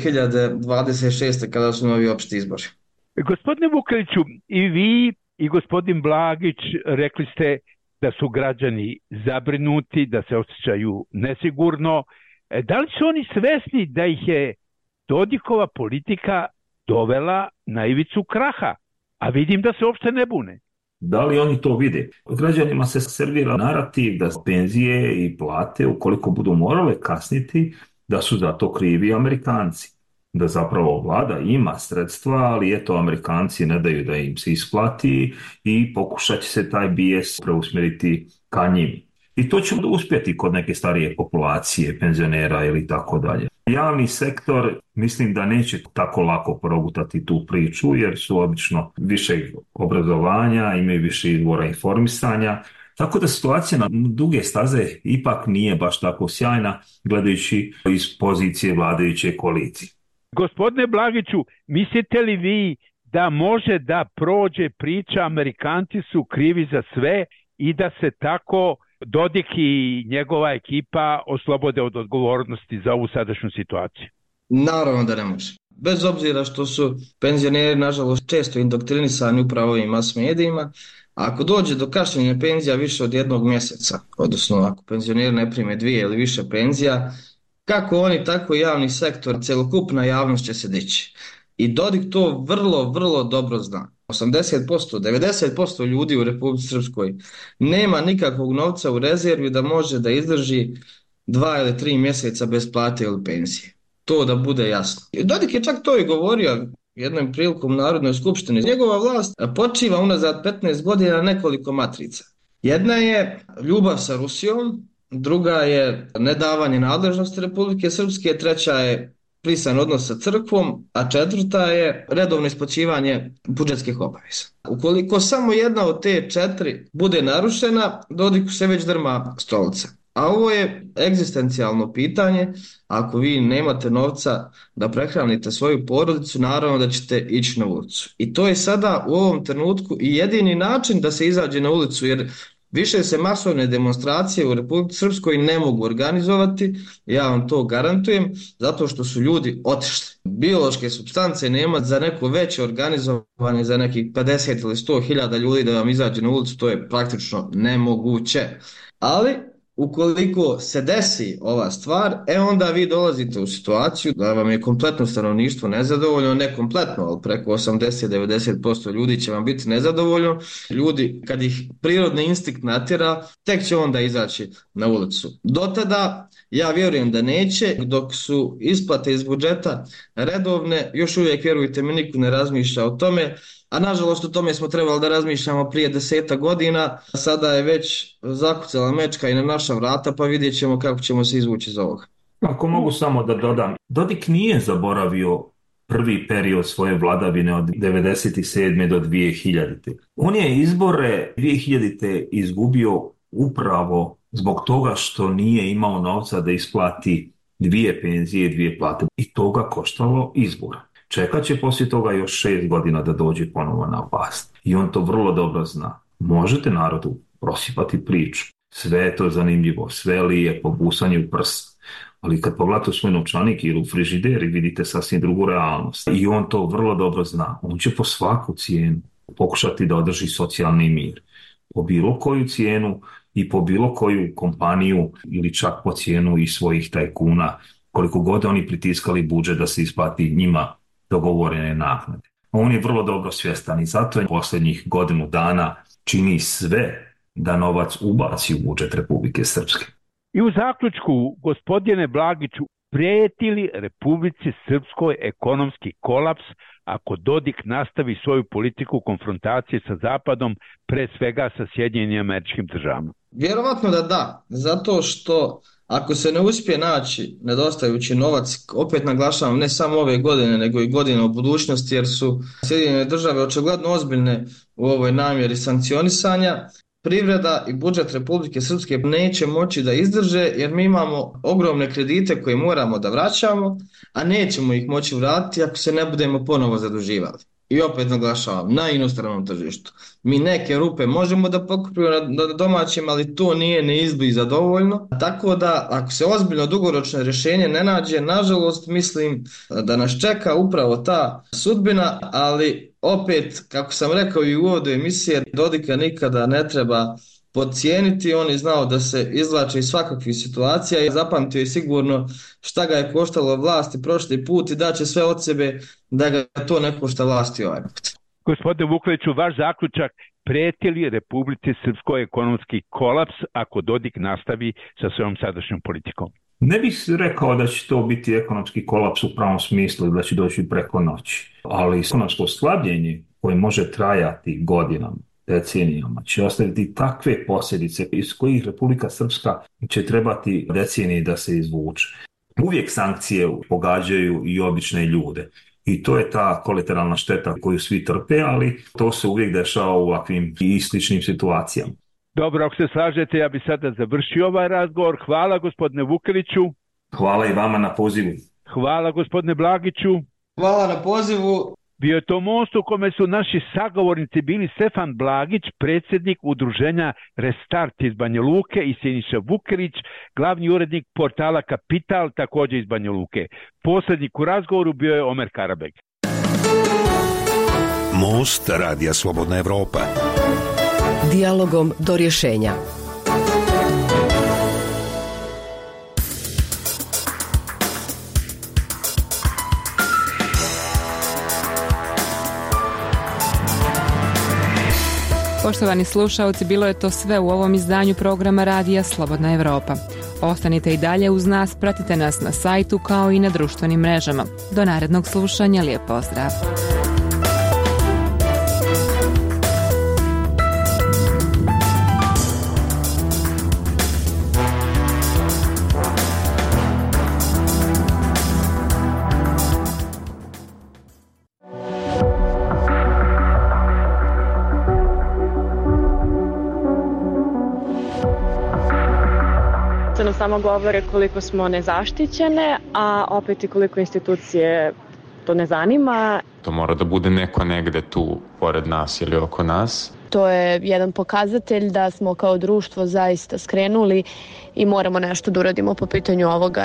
2026. kada su novi opšti izbori. Gospodine Vukeliću, i vi i gospodin Blagić rekli ste da su građani zabrinuti, da se osjećaju nesigurno. Da li su oni svesni da ih je Dodikova politika dovela na ivicu kraha? A vidim da se uopšte ne bune. Da li oni to vide? Građanima se servira narativ da penzije i plate, ukoliko budu morale kasniti, da su za to krivi Amerikanci. Da zapravo vlada ima sredstva, ali eto Amerikanci ne daju da im se isplati i pokušat će se taj bijes preusmjeriti ka njim. I to će uspjeti kod neke starije populacije, penzionera ili tako dalje. Javni sektor mislim da neće tako lako progutati tu priču jer su obično više obrazovanja, imaju više izvora informisanja. Tako da situacija na duge staze ipak nije baš tako sjajna gledajući iz pozicije vladajuće koalicije. Gospodine Blagiću, mislite li vi da može da prođe priča Amerikanci su krivi za sve i da se tako Dodik i njegova ekipa oslobode od odgovornosti za ovu sadašnju situaciju? Naravno da ne može. Bez obzira što su penzioneri nažalost često indoktrinisani upravo ovim mas medijima, ako dođe do kašnjenja penzija više od 1 mjeseca, odnosno ako penzioneri ne prime 2 ili više penzija, kako oni tako i javni sektor, celokupna javnost će se dići. I Dodik to vrlo, vrlo dobro zna. 80%, 90% ljudi u Republici Srpskoj nema nikakvog novca u rezervi da može da izdrži 2 ili 3 mjeseca bez plate ili penzije. To da bude jasno. Dodik je čak to i govorio, jednom prilikom u Narodnoj skupštini. Njegova vlast počiva unazad 15 godina na nekoliko matrica. Jedna je ljubav sa Rusijom, druga je nedavanje nadležnosti Republike Srpske, treća je prisan odnos sa crkvom, a četvrta je redovno isplaćivanje budžetskih obaveza. Ukoliko samo jedna od te 4 bude narušena, Dodiku se već drma stolica. A ovo je egzistencijalno pitanje. Ako vi nemate novca da prehranite svoju porodicu, naravno da ćete ići na ulicu. I to je sada u ovom trenutku i jedini način da se izađe na ulicu, jer više se masovne demonstracije u Republici Srpskoj ne mogu organizovati, ja vam to garantujem, zato što su ljudi otišli. Biološke supstance nema za neko veće organizovanje, za nekih 50 ili 100 hiljada ljudi da vam izađe na ulicu, to je praktično nemoguće. Ali ukoliko se desi ova stvar, onda vi dolazite u situaciju da vam je kompletno stanovništvo nezadovoljno, ne kompletno, ali preko 80-90% ljudi će vam biti nezadovoljno. Ljudi, kad ih prirodni instinkt natjera, tek će onda izaći na ulicu. Do tada, ja vjerujem da neće, dok su isplate iz budžeta redovne, još uvijek, vjerujte mi, niko ne razmišlja o tome. A nažalost o tome smo trebali da razmišljamo prije 10 godina, sada je već zakucala mečka i na naša vrata, pa vidjet ćemo kako ćemo se izvući iz ovoga. Ako mogu samo da dodam, Dodik nije zaboravio prvi period svoje vladavine od 1997. do 2000. On je izbore 2000. izgubio upravo zbog toga što nije imao novca da isplati 2 penzije i 2 plate. I to ga koštalo izbora. Čekat će poslije toga još 6 godina da dođe ponovo na vlast. I on to vrlo dobro zna. Možete narodu prosipati priču. Sve je to zanimljivo, sve lijepo, busanje u prst. Ali kad pogledate u svoj novčanik ili u frižider, vidite sasvim drugu realnost. I on to vrlo dobro zna. On će po svaku cijenu pokušati da održi socijalni mir. Po bilo koju cijenu i po bilo koju kompaniju ili čak po cijenu i svojih tajkuna, koliko god oni pritiskali budžet da se isplati njima dogovorene naknade. On je vrlo dobro svjestan i zato je posljednjih godinu dana čini sve da novac ubaci u budžet Republike Srpske. I u zaključku, gospodine Blagiću, prijeti li Republici Srpskoj ekonomski kolaps ako Dodik nastavi svoju politiku konfrontacije sa Zapadom, pre svega sa Sjedinjenim Američkim Državama? Vjerovatno da, zato što ako se ne uspije naći nedostajući novac, opet naglašavam, ne samo ove godine, nego i godine u budućnosti, jer su Sjedinjene Države očigledno ozbiljne u ovoj namjeri sankcionisanja, privreda i budžet Republike Srpske neće moći da izdrže, jer mi imamo ogromne kredite koje moramo da vraćamo, a nećemo ih moći vratiti ako se ne budemo ponovo zaduživali. I opet naglašavam, na inostranom tržištu. Mi neke rupe možemo da pokupimo na domaćem, ali to nije neizbliza dovoljno. Tako da, ako se ozbiljno dugoročno rješenje ne nađe, nažalost, mislim da nas čeka upravo ta sudbina, ali opet, kako sam rekao i u uvodu emisije, Dodika nikada ne treba podcijeniti. On je znao da se izvlače iz svakakvih situacija i zapamtio je sigurno šta ga je koštalo vlasti prošli put i da će sve od sebe da ga to ne košta vlasti ovaj put. Gospodine Vukeliću, vaš zaključak, prijeti li Republici Srpskoj ekonomski kolaps ako Dodik nastavi sa svojom sadašnjom politikom? Ne bih rekao da će to biti ekonomski kolaps u pravom smislu, da će doći preko noći, ali ekonomsko slabljenje koje može trajati godinama, decenijama, će ostaviti takve posljedice iz kojih Republika Srpska će trebati decenije da se izvuče. Uvijek sankcije pogađaju i obične ljude i to je ta kolateralna šteta koju svi trpe, ali to se uvijek dešava u ovakvim i sličnim situacijama. Dobro, ako se slažete, ja bih sada završio ovaj razgovor. Hvala gospodine Vukeliću. Hvala i vama na pozivu. Hvala gospodine Blagiću. Hvala na pozivu. Bio je to most u kome su naši sagovornici bili Stefan Blagić, predsjednik udruženja Restart iz Banja Luke, i Siniša Vukelić, glavni urednik portala Kapital, također iz Banja Luke. Posljednik u razgovoru bio je Omer Karabeg. Most Radija Slobodna Evropa. Dijalogom do rješenja. Poštovani slušaoci, bilo je to sve u ovom izdanju programa Radija Slobodna Evropa. Ostanite i dalje uz nas, pratite nas na sajtu kao i na društvenim mrežama. Do narednog slušanja, lijep pozdrav! Samo govore koliko smo nezaštićene, a opet i koliko institucije to ne zanima. To mora da bude neko negde tu pored nas ili oko nas. To je jedan pokazatelj da smo kao društvo zaista skrenuli i moramo nešto da uradimo po pitanju ovoga.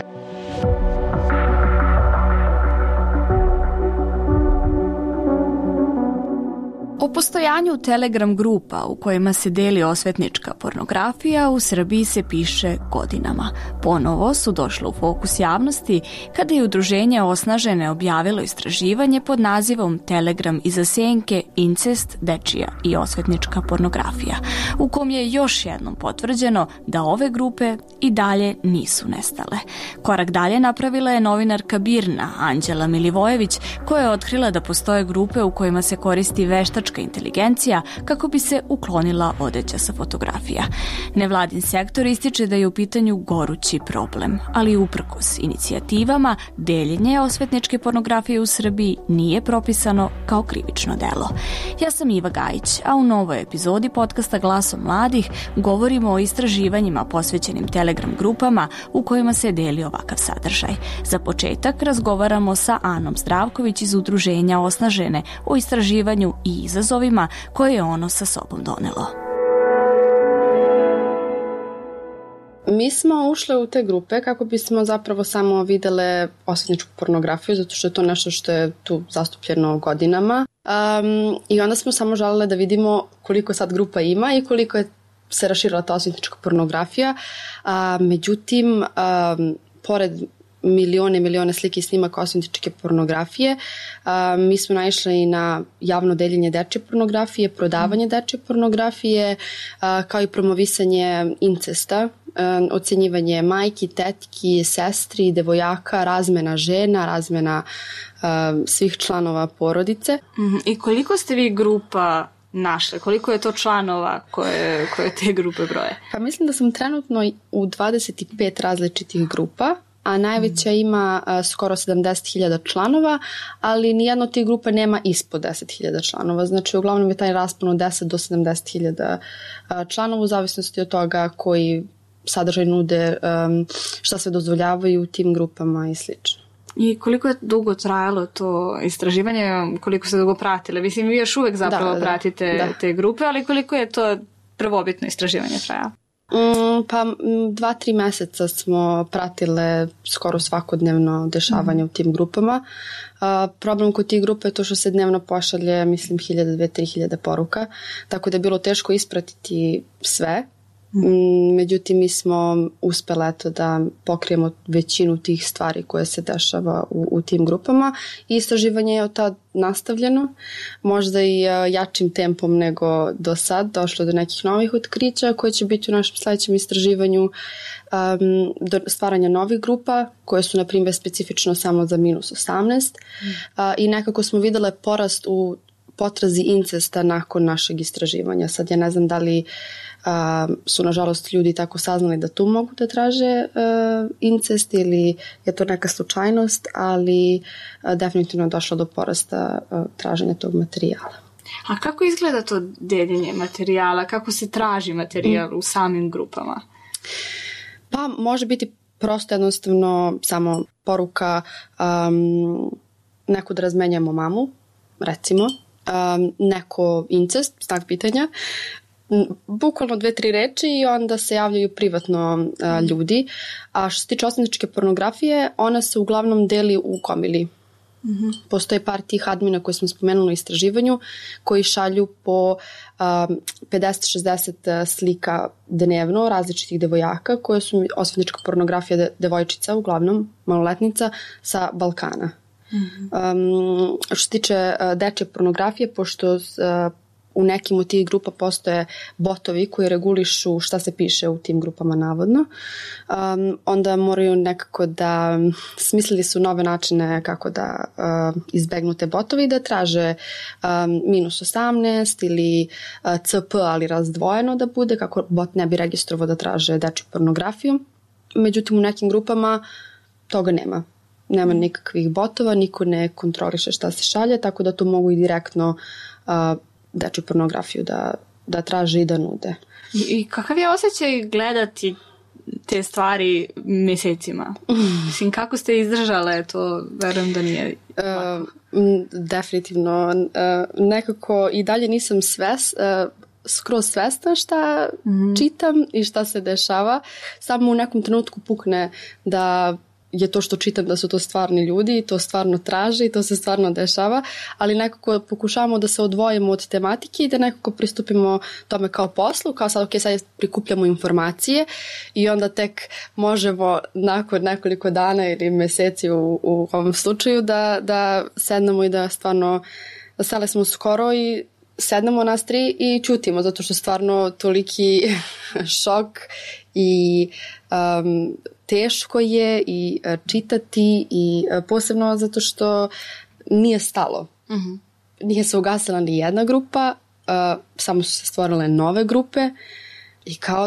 O postojanju Telegram grupa u kojima se deli osvetnička pornografija u Srbiji se piše godinama. Ponovo su došle u fokus javnosti kada je udruženje Osnažene objavilo istraživanje pod nazivom Telegram iza senke, incest, dečija i osvetnička pornografija, u kom je još jednom potvrđeno da ove grupe i dalje nisu nestale. Korak dalje napravila je novinarka BIRN-a Anđela Milivojević, koja je otkrila da postoje grupe u kojima se koristi veštačka inteligencija kako bi se uklonila odeća sa fotografija. Nevladin sektor ističe da je u pitanju gorući problem, ali uprkos inicijativama, deljenje osvetničke pornografije u Srbiji nije propisano kao krivično delo. Ja sam Iva Gajić, a u novoj epizodi podcasta Glasom mladih govorimo o istraživanjima posvećenim Telegram grupama u kojima se deli ovakav sadržaj. Za početak razgovaramo sa Anom Zdravković iz udruženja Osnažene o istraživanju i izazovima koje je ono sa sobom donelo. Mi smo ušle u te grupe kako bismo zapravo samo videle osvetničku pornografiju, zato što je to nešto što je tu zastupljeno godinama. I onda smo samo želele da vidimo koliko sad grupa ima i koliko je se raširila ta osvetnička pornografija. Međutim, pored milione slike i snimaka osvetničke pornografije, mi smo naišli i na javno deljenje dečje pornografije, prodavanje dečje pornografije, kao i promovisanje incesta, ocenjivanje majki, tetki, sestri, devojaka, razmena žena, razmena svih članova porodice. I koliko ste vi grupa našle? Koliko je to članova koje te grupe broje? Pa mislim da sam trenutno u 25 različitih grupa, a najveća ima skoro 70.000 članova, ali nijedna od tih grupa nema ispod 10.000 članova. Znači, uglavnom je taj raspon od 10 do 70.000 članova u zavisnosti od toga koji sadržaj nude, šta sve dozvoljavaju u tim grupama i slično. I koliko je dugo trajalo to istraživanje, koliko ste dugo pratile? Mislim, vi još uvek zapravo pratite te grupe, ali koliko je to prvobitno istraživanje trajalo? Pa 2-3 meseca smo pratile skoro svakodnevno dešavanje u tim grupama. Problem kod tih grupa je to što se dnevno pošalje, mislim, 1.000-2.000 poruka, tako da je bilo teško ispratiti sve. Međutim, mi smo uspjeli da pokrijemo većinu tih stvari koje se dešava u tim grupama i istraživanje je od tad nastavljeno, možda i jačim tempom nego do sad, došlo do nekih novih otkrića koje će biti u našem sljedećem istraživanju, do stvaranja novih grupa koje su na primjer specifično samo za -18 i nekako smo vidjeli porast u potrazi incesta nakon našeg istraživanja. Sad ja ne znam da li su nažalost ljudi tako saznali da tu mogu da traže incest ili je to neka slučajnost, ali definitivno je došlo do porasta traženja tog materijala. A kako izgleda to deljenje materijala? Kako se traži materijal u samim grupama? Pa može biti prosto jednostavno samo poruka neko da razmenjamo mamu, recimo, neko incest, znak pitanja, bukvalno 2-3 reči i onda se javljaju privatno ljudi. A što se tiče osvetničke pornografije, ona se uglavnom deli u gomili. Postoje par tih admina koje smo spomenuli u istraživanju koji šalju po 50-60 slika dnevno različitih devojaka koje su osvetnička pornografija devojčica, uglavnom maloletnica sa Balkana. Što se tiče dečje pornografije, pošto u nekim od tih grupa postoje botovi koji regulišu šta se piše u tim grupama navodno. Onda moraju nekako da smislili su nove načine kako da izbegnu te botovi, da traže -18 ili CP, ali razdvojeno da bude, kako bot ne bi registrovao da traže dečju pornografiju. Međutim, u nekim grupama toga nema. Nema nikakvih botova, niko ne kontroliše šta se šalje, tako da to mogu i direktno dečju pornografiju da traže i da nude. I kakav je osjećaj gledati te stvari mjesecima? Mislim, kako ste izdržale to? Verujem da nije definitivno. Nekako i dalje nisam skroz svesna šta čitam i šta se dešava. Samo u nekom trenutku pukne da je to što čitam da su to stvarni ljudi i to stvarno traže i to se stvarno dešava, ali nekako pokušavamo da se odvojimo od tematike i da nekako pristupimo tome kao poslu, kao sad, sad prikupljamo informacije i onda tek možemo nakon nekoliko dana ili mjeseci u ovom slučaju da sednemo i da stvarno stale smo skoro i sednemo nas tri i čutimo, zato što stvarno toliki šok i teško je i čitati i posebno zato što nije stalo. Nije se ugasila ni jedna grupa, samo su se stvorile nove grupe i kao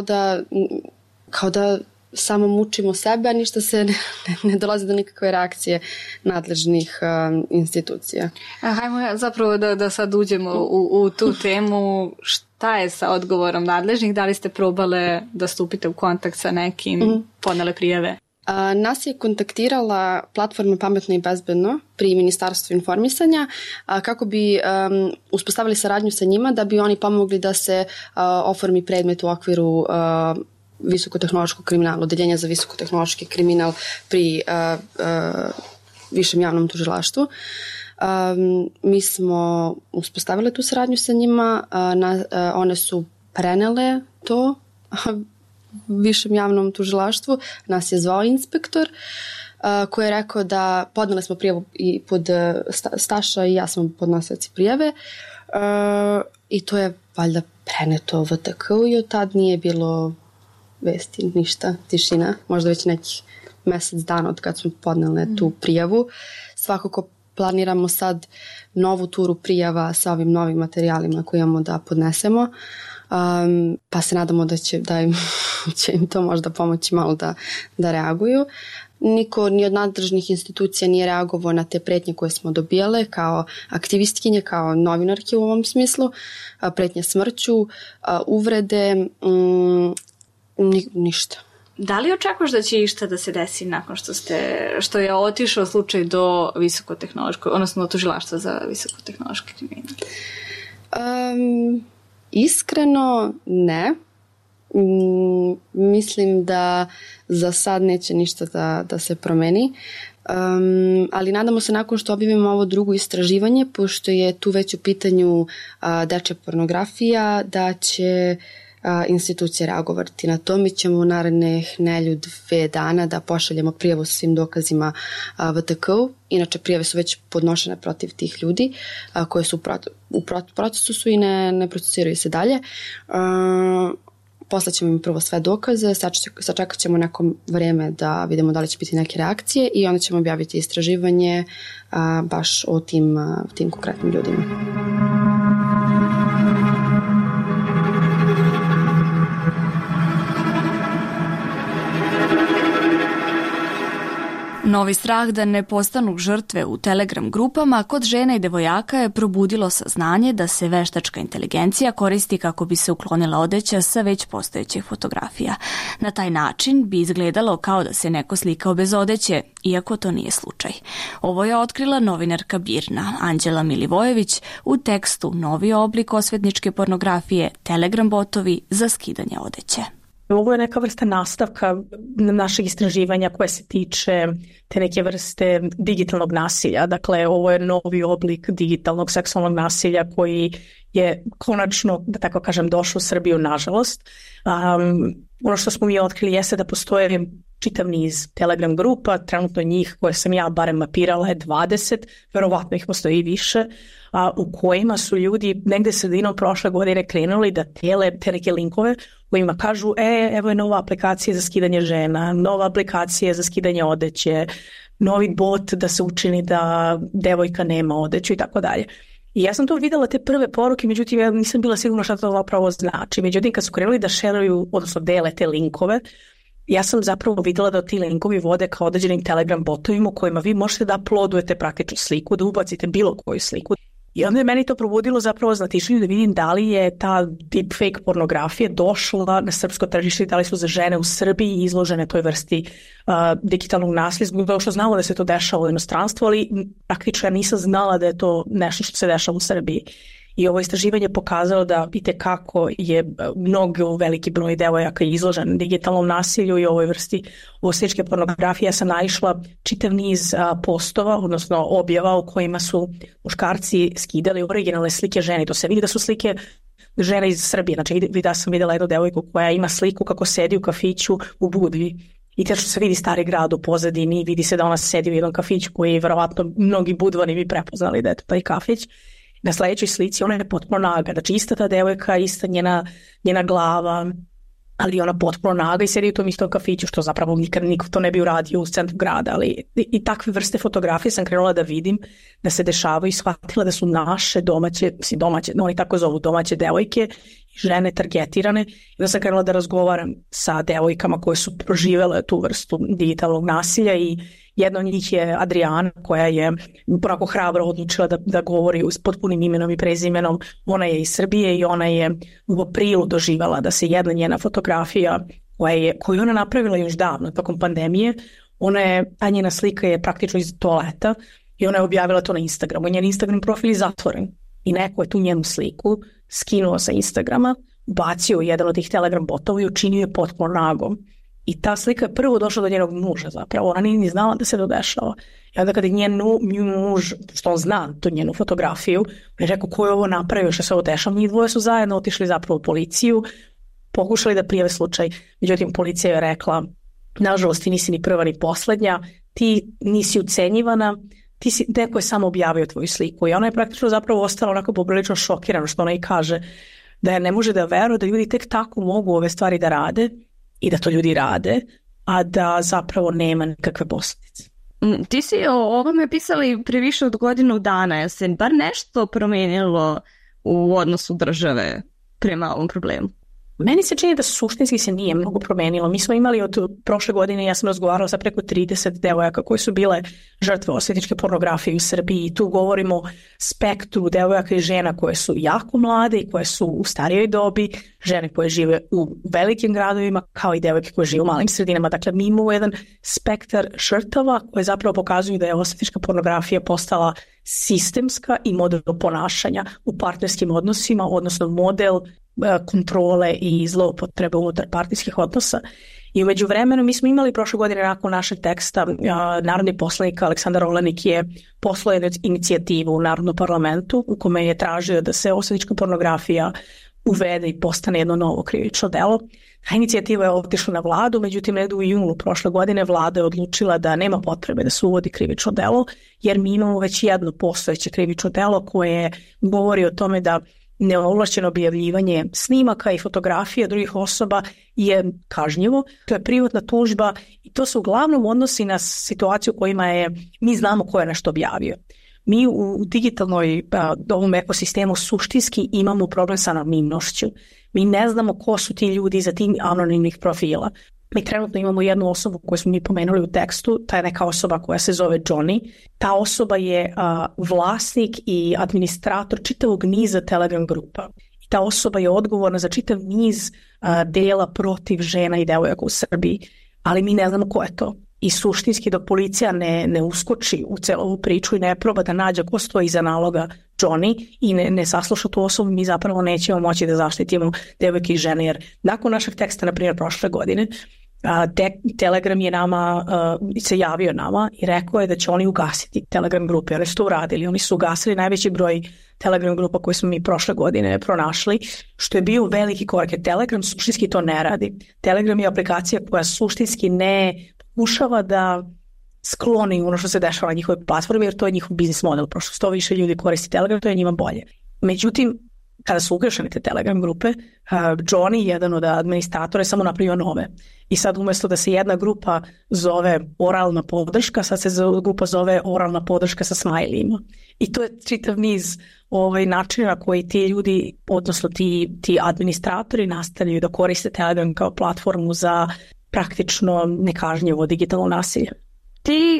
da samo mučimo sebe, a ništa se ne dolazi do nikakve reakcije nadležnih institucija. Hajmo zapravo da sad uđemo u tu temu. Šta je sa odgovorom nadležnih? Da li ste probale da stupite u kontakt sa nekim, podnele prijave? Nas je kontaktirala platforma Pametno i bezbedno pri Ministarstvu informisanja kako bi uspostavili saradnju sa njima da bi oni pomogli da se oformi predmet u okviru visokotehnološkog kriminala, odeljenja za visokotehnološki kriminal pri Višem javnom tužilaštvu. Mi smo uspostavili tu saradnju sa njima, one su prenele to Višem javnom tužilaštvu, nas je zvao inspektor koji je rekao da podnele smo prijavu i pod Staša i ja sam podnosioci prijave i to je valjda preneto VTK-u i od tad nije bilo vesti, ništa, tišina, možda već nekih mjesec dana od kad smo podnele tu prijavu. Svakako planiramo sad novu turu prijava sa ovim novim materijalima koje imamo da podnesemo, pa se nadamo da će im to možda pomoći malo da reaguju. Niko ni od nadležnih institucija nije reagovao na te pretnje koje smo dobijale kao aktivistkinje, kao novinarke u ovom smislu, pretnje smrću, uvrede, ništa. Da li očekuješ da će išta da se desi nakon što je otišao slučaj do visokotehnološkog, odnosno do tužilaštva za visokotehnološki kriminal? Iskreno ne. Mislim da za sad neće ništa da se promeni. Ali nadamo se nakon što objavimo ovo drugo istraživanje, pošto je tu već u pitanju dečja pornografija, da će institucije reagovati na to. Mi ćemo u narednih 1-2 dana da pošaljemo prijavu sa svim dokazima VTK-u. Inače, prijave su već podnošene protiv tih ljudi koje su u procesu su i ne procesiraju se dalje. Poslaćemo im prvo sve dokaze, sačekat ćemo neko vrijeme da vidimo da li će biti neke reakcije i onda ćemo objaviti istraživanje baš o tim konkretnim ljudima. Novi strah da ne postanu žrtve u Telegram grupama kod žena i devojaka je probudilo saznanje da se veštačka inteligencija koristi kako bi se uklonila odeća sa već postojećih fotografija. Na taj način bi izgledalo kao da se neko slikao bez odeće, iako to nije slučaj. Ovo je otkrila novinarka BIRN-a Anđela Milivojević u tekstu Novi oblik osvetničke pornografije, Telegram botovi za skidanje odeće. Ovo je neka vrsta nastavka našeg istraživanja koje se tiče te neke vrste digitalnog nasilja. Dakle, ovo je novi oblik digitalnog seksualnog nasilja koji je konačno, da tako kažem, došao u Srbiju, nažalost. Ono što smo mi otkrili jeste da postoje čitav niz Telegram grupa, trenutno njih koje sam ja barem mapirala je 20, verovatno ih postoji i više, u kojima su ljudi negde sredinom prošle godine krenuli da te neke linkove kojima kažu evo je nova aplikacija za skidanje žena, nova aplikacija za skidanje odeće, novi bot da se učini da devojka nema odeću i tako dalje. I ja sam to videla te prve poruke, međutim ja nisam bila sigurna šta to zapravo znači. Međutim kad su krenuli da šeruju, odnosno dele te linkove, ja sam zapravo videla da ti linkovi vode kao određenim Telegram botovima u kojima vi možete da uploadujete praktičnu sliku, da ubacite bilo koju sliku. I onda je meni to probudilo zapravo znatišljenje da vidim da li je ta deepfake pornografija došla na srpsko tržište, da li su za žene u Srbiji izložene toj vrsti digitalnog nasilja, zbog toga što znamo da se to dešava u inostranstvu, ali praktično ja nisam znala da je to nešto što se dešava u Srbiji. I ovo istraživanje pokazalo da itekako je mnogo veliki broj devojaka izložen digitalnom nasilju i ovoj vrsti osvetničke pornografije. Ja sam naišla čitav niz postova, odnosno objava u kojima su muškarci skidali originalne slike žene. To se vidi da su slike žena iz Srbije. Znači, ja sam vidjela jednu devojku koja ima sliku kako sedi u kafiću u Budvi. I te što se vidi Stari grad u pozadini, vidi se da ona sedi u jednom kafiću koji je verovatno mnogi budvani bi prepoznali da je to taj kafić. Na sljedećoj slici ona je potpuno naga, znači ista ta devojka, ista njena glava, ali ona potpuno naga i sedi u tom istom kafiću, što zapravo nikad niko to ne bi uradio u centru grada, ali i takve vrste fotografije sam krenula da vidim da se dešavaju i shvatila da su naše domaće, oni tako zovu domaće devojke i žene targetirane. I da sam krenula da razgovaram sa devojkama koje su proživele tu vrstu digitalnog nasilja i jedna od njih je Adriana koja je onako hrabro odlučila da govori s potpunim imenom i prezimenom. Ona je iz Srbije i ona je u aprilu doživjela da se jedna njena fotografija koju ona napravila još davno tokom pandemije, ta njena slika je praktično iz toaleta i ona je objavila to na Instagramu. Njen Instagram profil je zatvoren i neko je tu njenu sliku skinuo sa Instagrama, bacio jedan od tih Telegram botova i učinio je potpuno nagom. I ta slika je prvo došla do njenog muža zapravo, ona nije ni znala da se to dešava. I onda kada je njen muž, što on zna tu njenu fotografiju, on je rekao ko je ovo napravio, što se ovo dešava, njih dvoje su zajedno otišli zapravo u policiju, pokušali da prijave slučaj, međutim policija je rekla, nažalost ti nisi ni prva ni posljednja, ti nisi ucenjivana, neko je samo objavio tvoju sliku i ona je praktično zapravo ostala onako poprilično šokirana što ona i kaže, da ne može da veruje da ljudi tek tako mogu ove stvari da rade i da to ljudi rade, a da zapravo nema nikakve posljedice. Ti si o ovome pisali pre više od godinu dana, je se bar nešto promijenilo u odnosu države prema ovom problemu? Meni se čini da suštinski se nije mnogo promenilo. Mi smo imali od prošle godine, ja sam razgovarala sa preko 30 devojaka koje su bile žrtve osvetničke pornografije u Srbiji i tu govorimo o spektru devojaka i žena koje su jako mlade i koje su u starijoj dobi, žene koje žive u velikim gradovima kao i devojke koje žive u malim sredinama. Dakle, mi imamo jedan spektar žrtava koje zapravo pokazuju da je osvetnička pornografija postala sistemska i model ponašanja u partnerskim odnosima, odnosno model kontrole i zloupotrebe unutar partijskih odnosa. I u međuvremenu mi smo imali prošle godine nakon našeg teksta, narodni poslanik Aleksandar Olenik je poslao jednu inicijativu u Narodnom parlamentu u kome je tražio da se osvetnička pornografija uvede i postane jedno novo krivično delo. Ta inicijativa je otišla na vladu, međutim negdje u junu prošle godine vlada je odlučila da nema potrebe da se uvodi krivično delo, jer mi imamo već jedno postojeće krivično delo koje govori o tome da neovlašćeno objavljivanje snimaka i fotografija drugih osoba je kažnjivo. To je privatna tužba i to se uglavnom odnosi na situaciju u kojima mi znamo ko je nešto objavio. Mi u digitalnoj ovom ekosistemu suštinski imamo problem sa anonimnošću. Mi ne znamo ko su ti ljudi iza tih anonimnih profila. Mi trenutno imamo jednu osobu koju smo mi pomenuli u tekstu, ta je neka osoba koja se zove Johnny. Ta osoba je vlasnik i administrator čitavog niza Telegram grupa. I ta osoba je odgovorna za čitav niz dela protiv žena i devojaka u Srbiji, ali mi ne znamo ko je to. I suštinski dok policija ne uskoči u celu ovu priču i ne proba da nađe ko stoji iza naloga Johnny i ne sasluša tu osobu, mi zapravo nećemo moći da zaštitimo devojke i žene, jer nakon našeg teksta, na primjer prošle godine, Telegram je se javio nama i rekao je da će oni ugasiti Telegram grupe. Oni su to uradili, oni su ugasili najveći broj Telegram grupa koje smo mi prošle godine pronašli, što je bio veliki korak, jer Telegram suštinski to ne radi. Telegram je aplikacija koja suštinski ne pokušava da skloni ono što se dešava na njihovoj platformi, jer to je njihov biznis model. Prošto što više ljudi koristi Telegram, to je njima bolje. Međutim, kada su ugašene te Telegram grupe, Johnny, jedan od administratora, je samo napravio nove. I sad umjesto da se jedna grupa zove oralna podrška, sad se grupa zove oralna podrška sa smajlijima. I to je čitav niz načina koji ti ljudi, odnosno ti administratori nastavljaju da koriste Telegram kao platformu za praktično nekažnjivo digitalno nasilje. Ti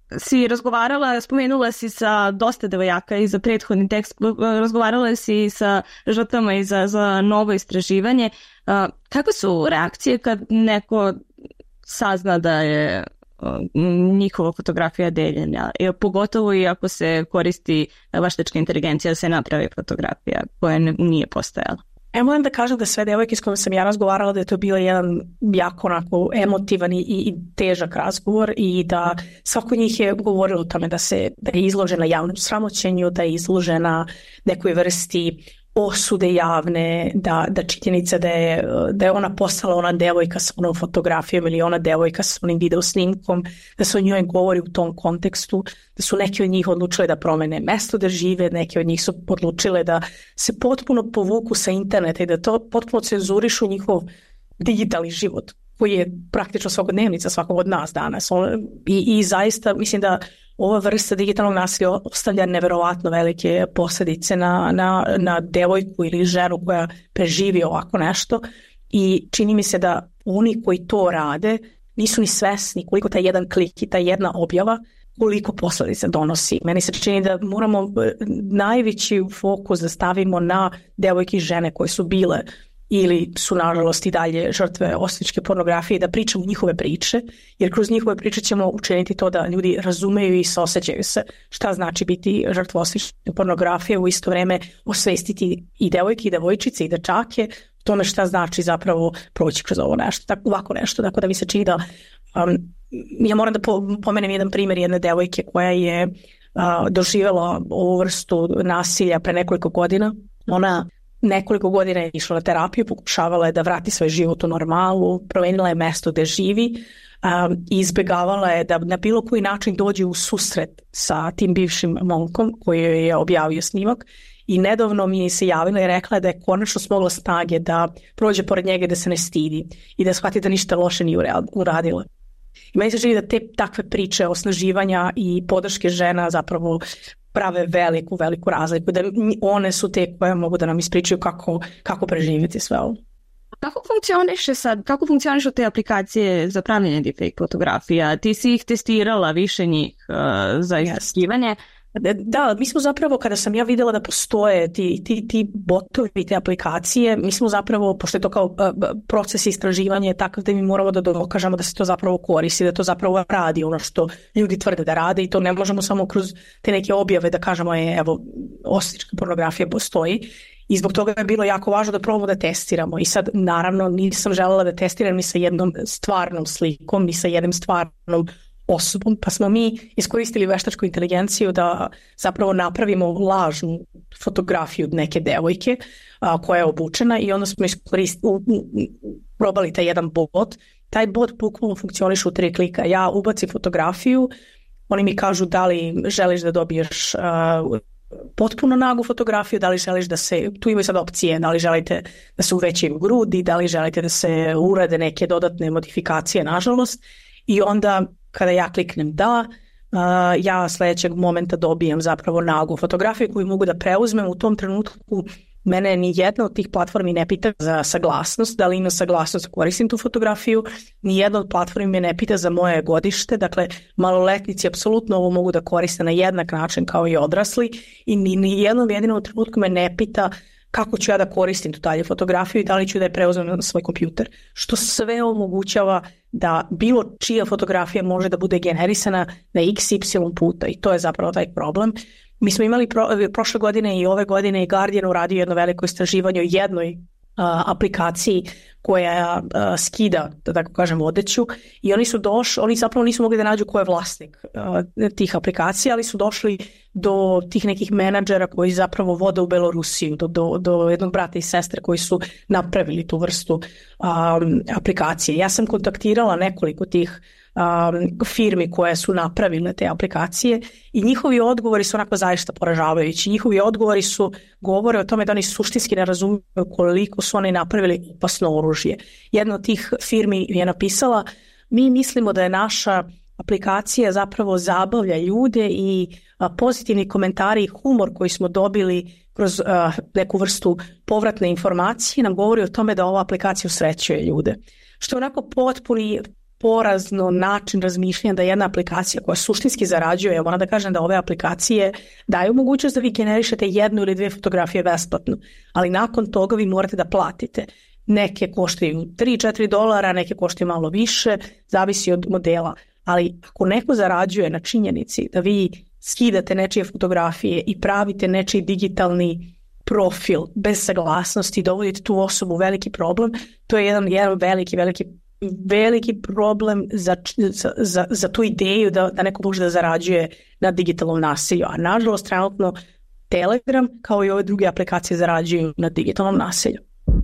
si razgovarala, spomenula si sa dosta devojaka i za prethodni tekst, razgovarala si sa žrtvama i za novo istraživanje. Kakve su reakcije kad neko sazna da je njihova fotografija deljena, pogotovo i ako se koristi veštačka inteligencija da se napravi fotografija koja nije postojala? Moram da kažem da sve devojke s kojima sam ja razgovarala da je to bio jedan jako onako emotivan i težak razgovor i da svako njih je govorilo o tome da je izložena javnom sramoćenju, da je izložena nekoj vrsti osude javne, da činjenica da je ona postala ona devojka s onom fotografijom ili ona devojka s onim video snimkom, da se o njoj govori u tom kontekstu, da su neki od njih odlučile da promene mesto da žive, neki od njih su odlučile da se potpuno povuku sa interneta i da to potpuno cenzurišu njihov digitalni život, koji je praktično svakodnevnica svakog od nas danas. I zaista mislim da ova vrsta digitalnog nasilja ostavlja neverovatno velike posljedice na devojku ili ženu koja preživi ovako nešto i čini mi se da oni koji to rade nisu ni svesni koliko taj jedan klik i ta jedna objava koliko posljedica donosi. Meni se čini da moramo najveći fokus da stavimo na devojke i žene koje su bile ili su nažalost i dalje žrtve osvetničke pornografije, da pričamo njihove priče, jer kroz njihove priče ćemo učiniti to da ljudi razumeju i osjećaju se šta znači biti žrtva osvetničke pornografije, u isto vrijeme osvestiti i devojke i devojčice i dečake tome šta znači zapravo proći kroz ovo nešto, ovako nešto. Tako da mi se čini da ja moram da pomenem jedan primjer jedne devojke koja je doživjela ovu vrstu nasilja pre nekoliko godina. Ona nekoliko godina je išla na terapiju, pokušavala je da vrati svoj život u normalu, promenila je mesto gdje živi i izbjegavala je da na bilo koji način dođe u susret sa tim bivšim momkom koji je objavio snimak. I nedavno mi je se javila i rekla da je konačno smogla snage da prođe pored njega, da se ne stidi i da shvati da ništa loše nije uradila. I meni se čini da te takve priče osnaživanja i podrške žena zapravo prave veliku razliku, da one su te koje mogu da nam ispričaju kako preživjeti sve ovo. Kako funkcionišu te aplikacije za pravljenje deepfake fotografija? Ti si ih testirala, više njih za istraživanje. Da, mi smo zapravo, kada sam ja vidjela da postoje ti botovi, te aplikacije, mi smo zapravo, pošto je to kao proces istraživanja je takav da mi moramo da dokažemo da se to zapravo koristi, da to zapravo radi ono što ljudi tvrde da rade i to ne možemo samo kroz te neke objave da kažemo evo, osvetnička pornografija postoji. I zbog toga je bilo jako važno da probamo da testiramo. I sad, naravno, nisam željela da testiram ni sa jednom stvarnom slikom, ni sa jednom stvarnom osobom, pa smo mi iskoristili veštačku inteligenciju da zapravo napravimo lažnu fotografiju neke devojke koja je obučena i onda smo probali taj jedan bot. Taj bot bukvalno funkcioniše u 3 klika. Ja ubacim fotografiju, oni mi kažu da li želiš da dobiješ potpuno nagu fotografiju, da li želiš da se, tu imaju sad opcije, da li želite da se uvećaju grudi, da li želite da se urade neke dodatne modifikacije, nažalost, i onda kada ja kliknem da, ja sljedećeg momenta dobijem zapravo nagu fotografiju koju mogu da preuzmem. U tom trenutku mene ni jedna od tih platformi ne pita za saglasnost, da li ima saglasnost da koristim tu fotografiju, ni jedna od platformi me ne pita za moje godište, dakle maloletnici apsolutno ovo mogu da koriste na jednak način kao i odrasli i ni jednom jedinom trenutku me ne pita kako ću ja da koristim tu dalje fotografiju i da li ću da je preuzmem na svoj kompjuter, što sve omogućava da bilo čija fotografija može da bude generisana na XY puta i to je zapravo taj problem. Mi smo imali prošle godine i ove godine i Guardian uradio jedno veliko istraživanje o jednoj aplikaciji koja skida, da tako kažem, odeću i oni zapravo nisu mogli da nađu ko je vlasnik tih aplikacija, ali su došli do tih nekih menadžera koji zapravo vode u Belorusiju, do jednog brata i sestre koji su napravili tu vrstu aplikacije. Ja sam kontaktirala nekoliko tih firmi koje su napravile te aplikacije i njihovi odgovori su onako zaista poražavajući. Njihovi odgovori govore o tome da oni suštinski ne razumiju koliko su oni napravili opasno oružje. Jedna od tih firmi je napisala: mi mislimo da je naša aplikacija zapravo zabavlja ljude i pozitivni komentari i humor koji smo dobili kroz neku vrstu povratne informacije nam govori o tome da ova aplikacija usrećuje ljude. Što je onako potpuni porazno način razmišljanja da jedna aplikacija koja suštinski zarađuje, moram da kažem da ove aplikacije daju mogućnost da vi generišete 1 ili 2 fotografije besplatno, ali nakon toga vi morate da platite. Neke koštaju $3-4, neke koštaju malo više, zavisi od modela. Ali ako neko zarađuje na činjenici da vi skidate nečije fotografije i pravite nečiji digitalni profil bez saglasnosti i dovodite tu osobu u veliki problem, to je jedan veliki problem za tu ideju da neko može da zarađuje na digitalnom nasilju. A nažalost, trenutno Telegram kao i ove druge aplikacije zarađuju na digitalnom nasilju.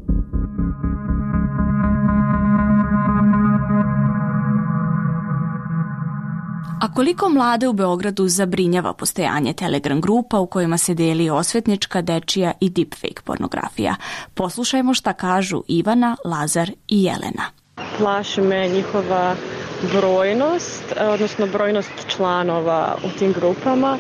A koliko mlade u Beogradu zabrinjava postojanje Telegram grupa u kojima se deli osvetnička, dečija i deepfake pornografija? Poslušajmo šta kažu Ivana, Lazar i Jelena. Plaši me njihova brojnost, odnosno brojnost članova u tim grupama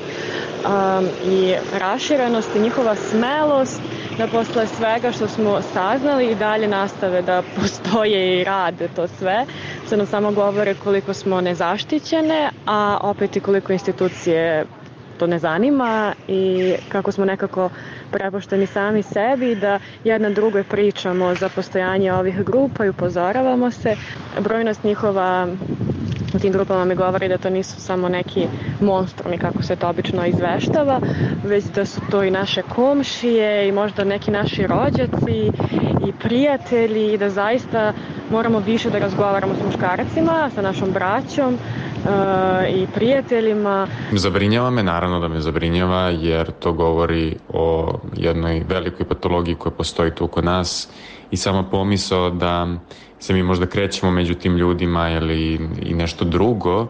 i raširenost i njihova smelost da posle svega što smo saznali i dalje nastave da postoje i rade to sve. Što nam samo govore koliko smo nezaštićene, a opet i koliko institucije to ne zanima i kako smo nekako prepušteni sami sebi, da jedna drugoj pričamo za postojanje ovih grupa i upozoravamo se. Brojnost njihova u tim grupama mi govori da to nisu samo neki monstrumi kako se to obično izveštava, već da su to i naše komšije i možda neki naši rođaci i prijatelji i da zaista moramo više da razgovaramo s muškarcima, sa našom braćom i prijateljima. Zabrinjava me, naravno da me zabrinjava, jer to govori o jednoj velikoj patologiji koja postoji tu kod nas i sama pomisao da se mi možda krećemo među tim ljudima ili i nešto drugo,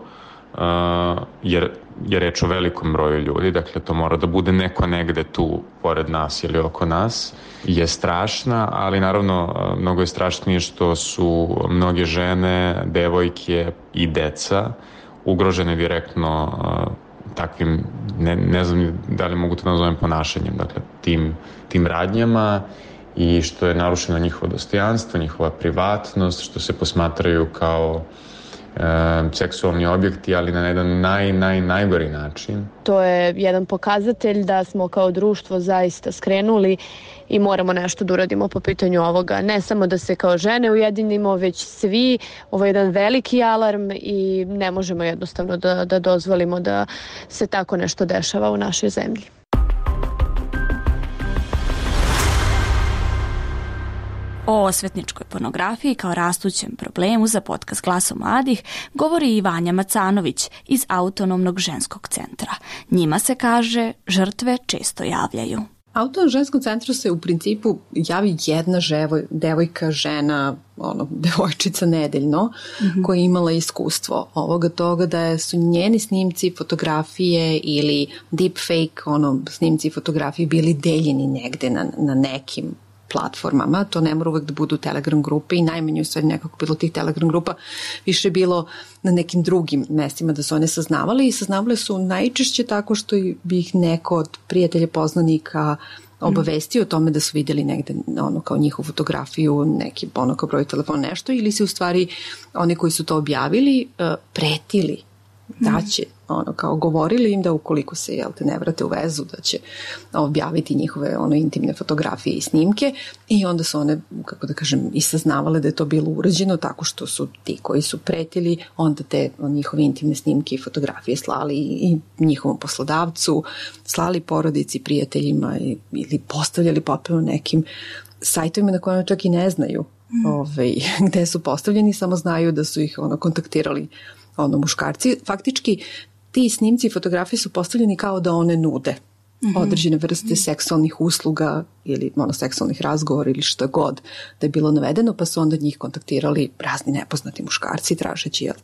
jer je reč o velikom broju ljudi, dakle to mora da bude neko negde tu pored nas ili oko nas, je strašna, ali naravno mnogo je strašnije što su mnoge žene, devojke i deca ugrožene direktno takvim, ne znam da li mogu to nazovem ponašanjem, dakle tim radnjama, i što je narušeno njihovo dostojanstvo, njihova privatnost, što se posmatraju kao seksualni objekti, ali na jedan najgori način. To je jedan pokazatelj da smo kao društvo zaista skrenuli i moramo nešto da uradimo po pitanju ovoga. Ne samo da se kao žene ujedinimo, već svi. Ovo je jedan veliki alarm i ne možemo jednostavno da dozvolimo da se tako nešto dešava u našoj zemlji. O osvetničkoj pornografiji kao rastućem problemu za podcast Glasom mladih govori i Vanja Macanović iz Autonomnog ženskog centra. Njima se kaže žrtve često javljaju. Autonomnom ženskom centru se u principu javi jedna devojka, žena, devojčica nedeljno, koja je imala iskustvo ovoga toga da su njeni snimci, fotografije ili deepfake snimci i fotografije bili deljeni negde na nekim platformama. To ne mora uvek da budu Telegram grupe i najmanje u stvari nekako bilo tih Telegram grupa, više bilo na nekim drugim mestima da su one saznavale i saznavale su najčešće tako što bi ih neko od prijatelja poznanika obavestio o tome da su vidjeli negde kao njihovu fotografiju, neki kao broj telefona, nešto, ili se u stvari oni koji su to objavili pretili da će, kao govorili im da ukoliko se ne vrate u vezu da će objaviti njihove intimne fotografije i snimke, i onda su one, kako da kažem, i saznavale da je to bilo urađeno tako što su ti koji su pretili onda te njihove intimne snimke i fotografije slali i njihovom poslodavcu, slali porodici, prijateljima ili postavljali potpuno nekim sajtovima na kojima čak i ne znaju gde su postavljeni, samo znaju da su ih kontaktirali muškarci. Faktički ti snimci i fotografije su postavljeni kao da one nude određene vrste seksualnih usluga ili seksualnih razgovora ili što god da je bilo navedeno, pa su onda njih kontaktirali razni nepoznati muškarci tražeći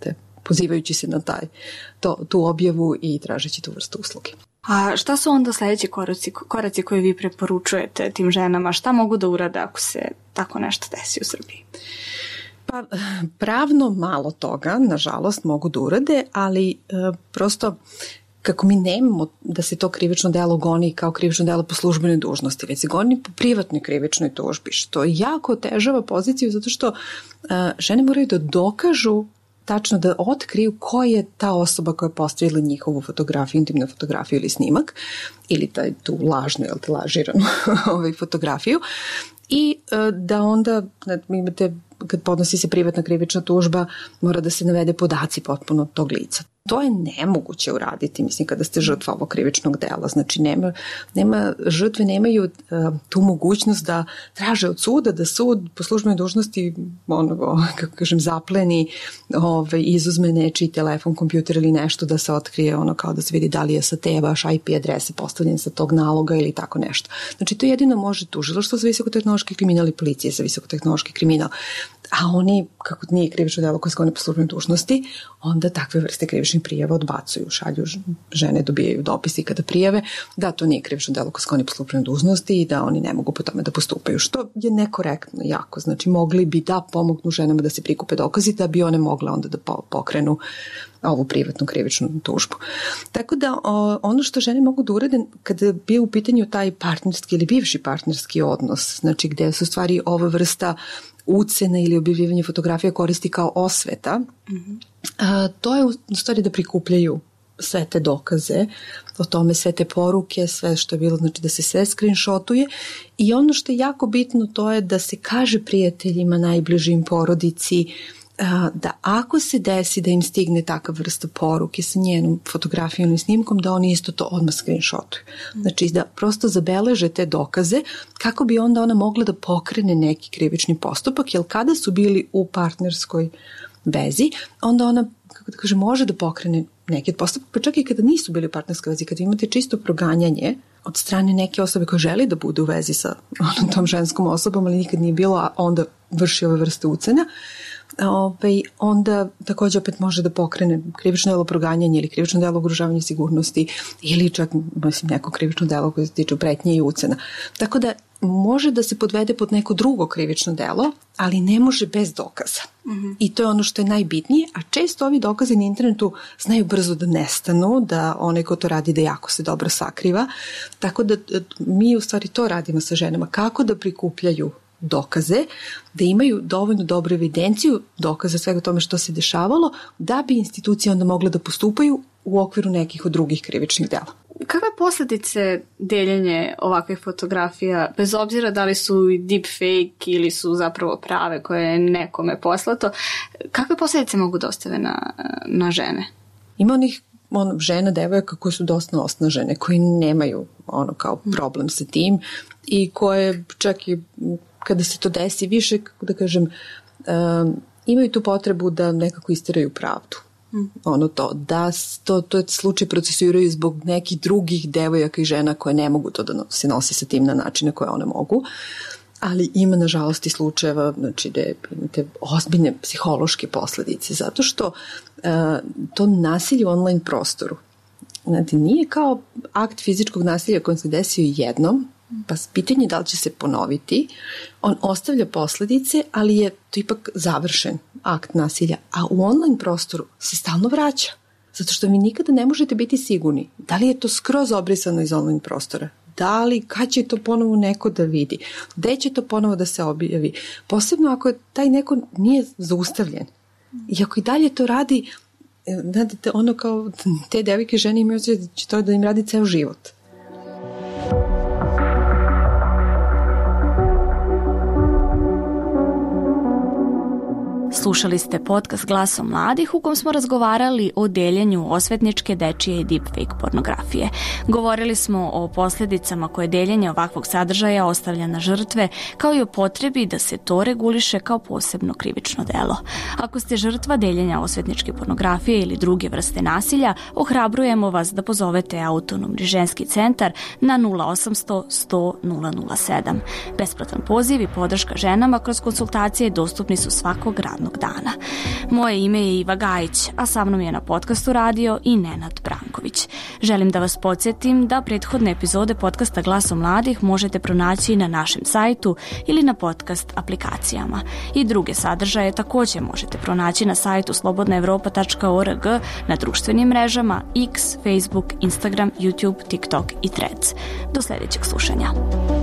pozivajući se na tu objavu i tražeći tu vrstu usluge. A šta su onda sljedeći koraci koje vi preporučujete tim ženama? Šta mogu da urade ako se tako nešto desi u Srbiji? Pa pravno malo toga, nažalost, mogu da urade, ali prosto kako mi nemamo da se to krivično delo goni kao krivično delo po službenoj dužnosti, već se goni po privatnoj krivičnoj tužbi, što jako otežava poziciju zato što žene moraju da dokažu tačno da otkriju ko je ta osoba koja je postavila njihovu fotografiju, intimnu fotografiju ili snimak, ili tu lažnu, lažiranu fotografiju, i da onda imate, kad podnosi se privatna krivična tužba, mora da se navede podaci potpuno tog lica. To je nemoguće uraditi, mislim, kada ste žrtva ovog krivičnog dela. Znači, žrtve nemaju tu mogućnost da traže od suda, da sud po službenoj dužnosti, kako kažem, zapleni, izuzme nečiji telefon, kompjuter ili nešto, da se otkrije, kao da se vidi da li je sa te vaš IP adrese postavljen sa tog naloga ili tako nešto. Znači, to jedino može tužilaštvo za visokotehnološki kriminal i policije za visokotehnološki kriminal. A oni, kako nije krivično delo koje se goni po službenoj dužnosti, onda takve vrste krivičnih prijava odbacuju, šalju, žene dobijaju dopisi kada prijave da to nije krivično delo koje se goni po službenoj dužnosti i da oni ne mogu po tome da postupaju, što je nekorektno jako. Znači, mogli bi da pomognu ženama da se prikupe dokazi da bi one mogle onda da pokrenu ovu privatnu krivičnu tužbu. Tako da ono što žene mogu da urade kada bi u pitanju taj partnerski ili bivši partnerski odnos, znači gde su stvari ova vrsta ucene ili objavljivanje fotografija koristi kao osveta, to je u stvari da prikupljaju sve te dokaze, o tome sve te poruke, sve što je bilo, znači da se sve screenshotuje, i ono što je jako bitno to je da se kaže prijateljima, najbližim, porodici, da ako se desi da im stigne takav vrsta poruke sa njenom fotografijom ili snimkom, da oni isto to odmah screenshotuju. Znači da prosto zabeleže te dokaze kako bi onda ona mogla da pokrene neki krivični postupak, jer kada su bili u partnerskoj vezi, onda ona, kako da kažem, može da pokrene neki postupak, pa čak i kada nisu bili u partnerskoj vezi, kada imate čisto proganjanje od strane neke osobe koja želi da bude u vezi sa tom ženskom osobom, ali nikad nije bilo, a onda vrši ove vrste ucena, onda također opet može da pokrene krivično delo proganjanja ili krivično delo ugrožavanja sigurnosti ili čak neko krivično delo koje se tiče pretnje i ucena. Tako da može da se podvede pod neko drugo krivično delo, ali ne može bez dokaza. I to je ono što je najbitnije, a često ovi dokazi na internetu znaju brzo da nestanu, da onaj ko to radi da jako se dobro sakriva. Tako da mi u stvari to radimo sa ženama, kako da prikupljaju dokaze, da imaju dovoljno dobru evidenciju dokaza svega tome što se dešavalo, da bi institucije onda mogle da postupaju u okviru nekih od drugih krivičnih dela. Kakve posljedice deljenje ovakvih fotografija, bez obzira da li su deepfake ili su zapravo prave koje je nekome poslato, kakve posljedice mogu da ostave na žene? Ima onih žena, devojaka koje su dosta osnažene, koji nemaju kao problem sa tim i koje čak i kada se to desi više, da kažem, imaju tu potrebu da nekako istiraju pravdu. To je slučaj procesuiraju zbog nekih drugih devojaka i žena koje ne mogu to da se nosi sa tim na način na koje one mogu. Ali ima nažalost i slučajeva, znači da imate ozbiljne psihološke posljedice, zato što to nasilje u online prostoru, znači, nije kao akt fizičkog nasilja koji se desio jednom, pa pitanje je da li će se ponoviti. On ostavlja posljedice, ali je to ipak završen akt nasilja, a u online prostoru se stalno vraća, zato što vi nikada ne možete biti sigurni da li je to skroz obrisano iz online prostora, da li, kad će to ponovo neko da vidi, gde će to ponovo da se objavi, posebno ako taj neko nije zaustavljen i ako i dalje to radi, znate, kao te devojke žene imaju da će to da im radi ceo život. Slušali ste podcast Glasom mladih u kom smo razgovarali o deljenju osvetničke, dečije i deepfake pornografije. Govorili smo o posljedicama koje deljenje ovakvog sadržaja ostavlja na žrtve, kao i o potrebi da se to reguliše kao posebno krivično delo. Ako ste žrtva deljenja osvetničke pornografije ili druge vrste nasilja, ohrabrujemo vas da pozovete Autonomni ženski centar na 0800 100 007. Besplatan poziv i podrška ženama kroz konsultacije dostupni su svakog radnog digitalnog dana. Moje ime je Iva Gajić, a sa mnom je na podcastu radio i Nenad Branković. Želim da vas podsjetim da prethodne epizode podcasta Glaso mladih možete pronaći na našem sajtu ili na podcast aplikacijama. I druge sadržaje također možete pronaći na sajtu slobodnaevropa.org, na društvenim mrežama X, Facebook, Instagram, YouTube, TikTok i Threads. Do sljedećeg slušanja.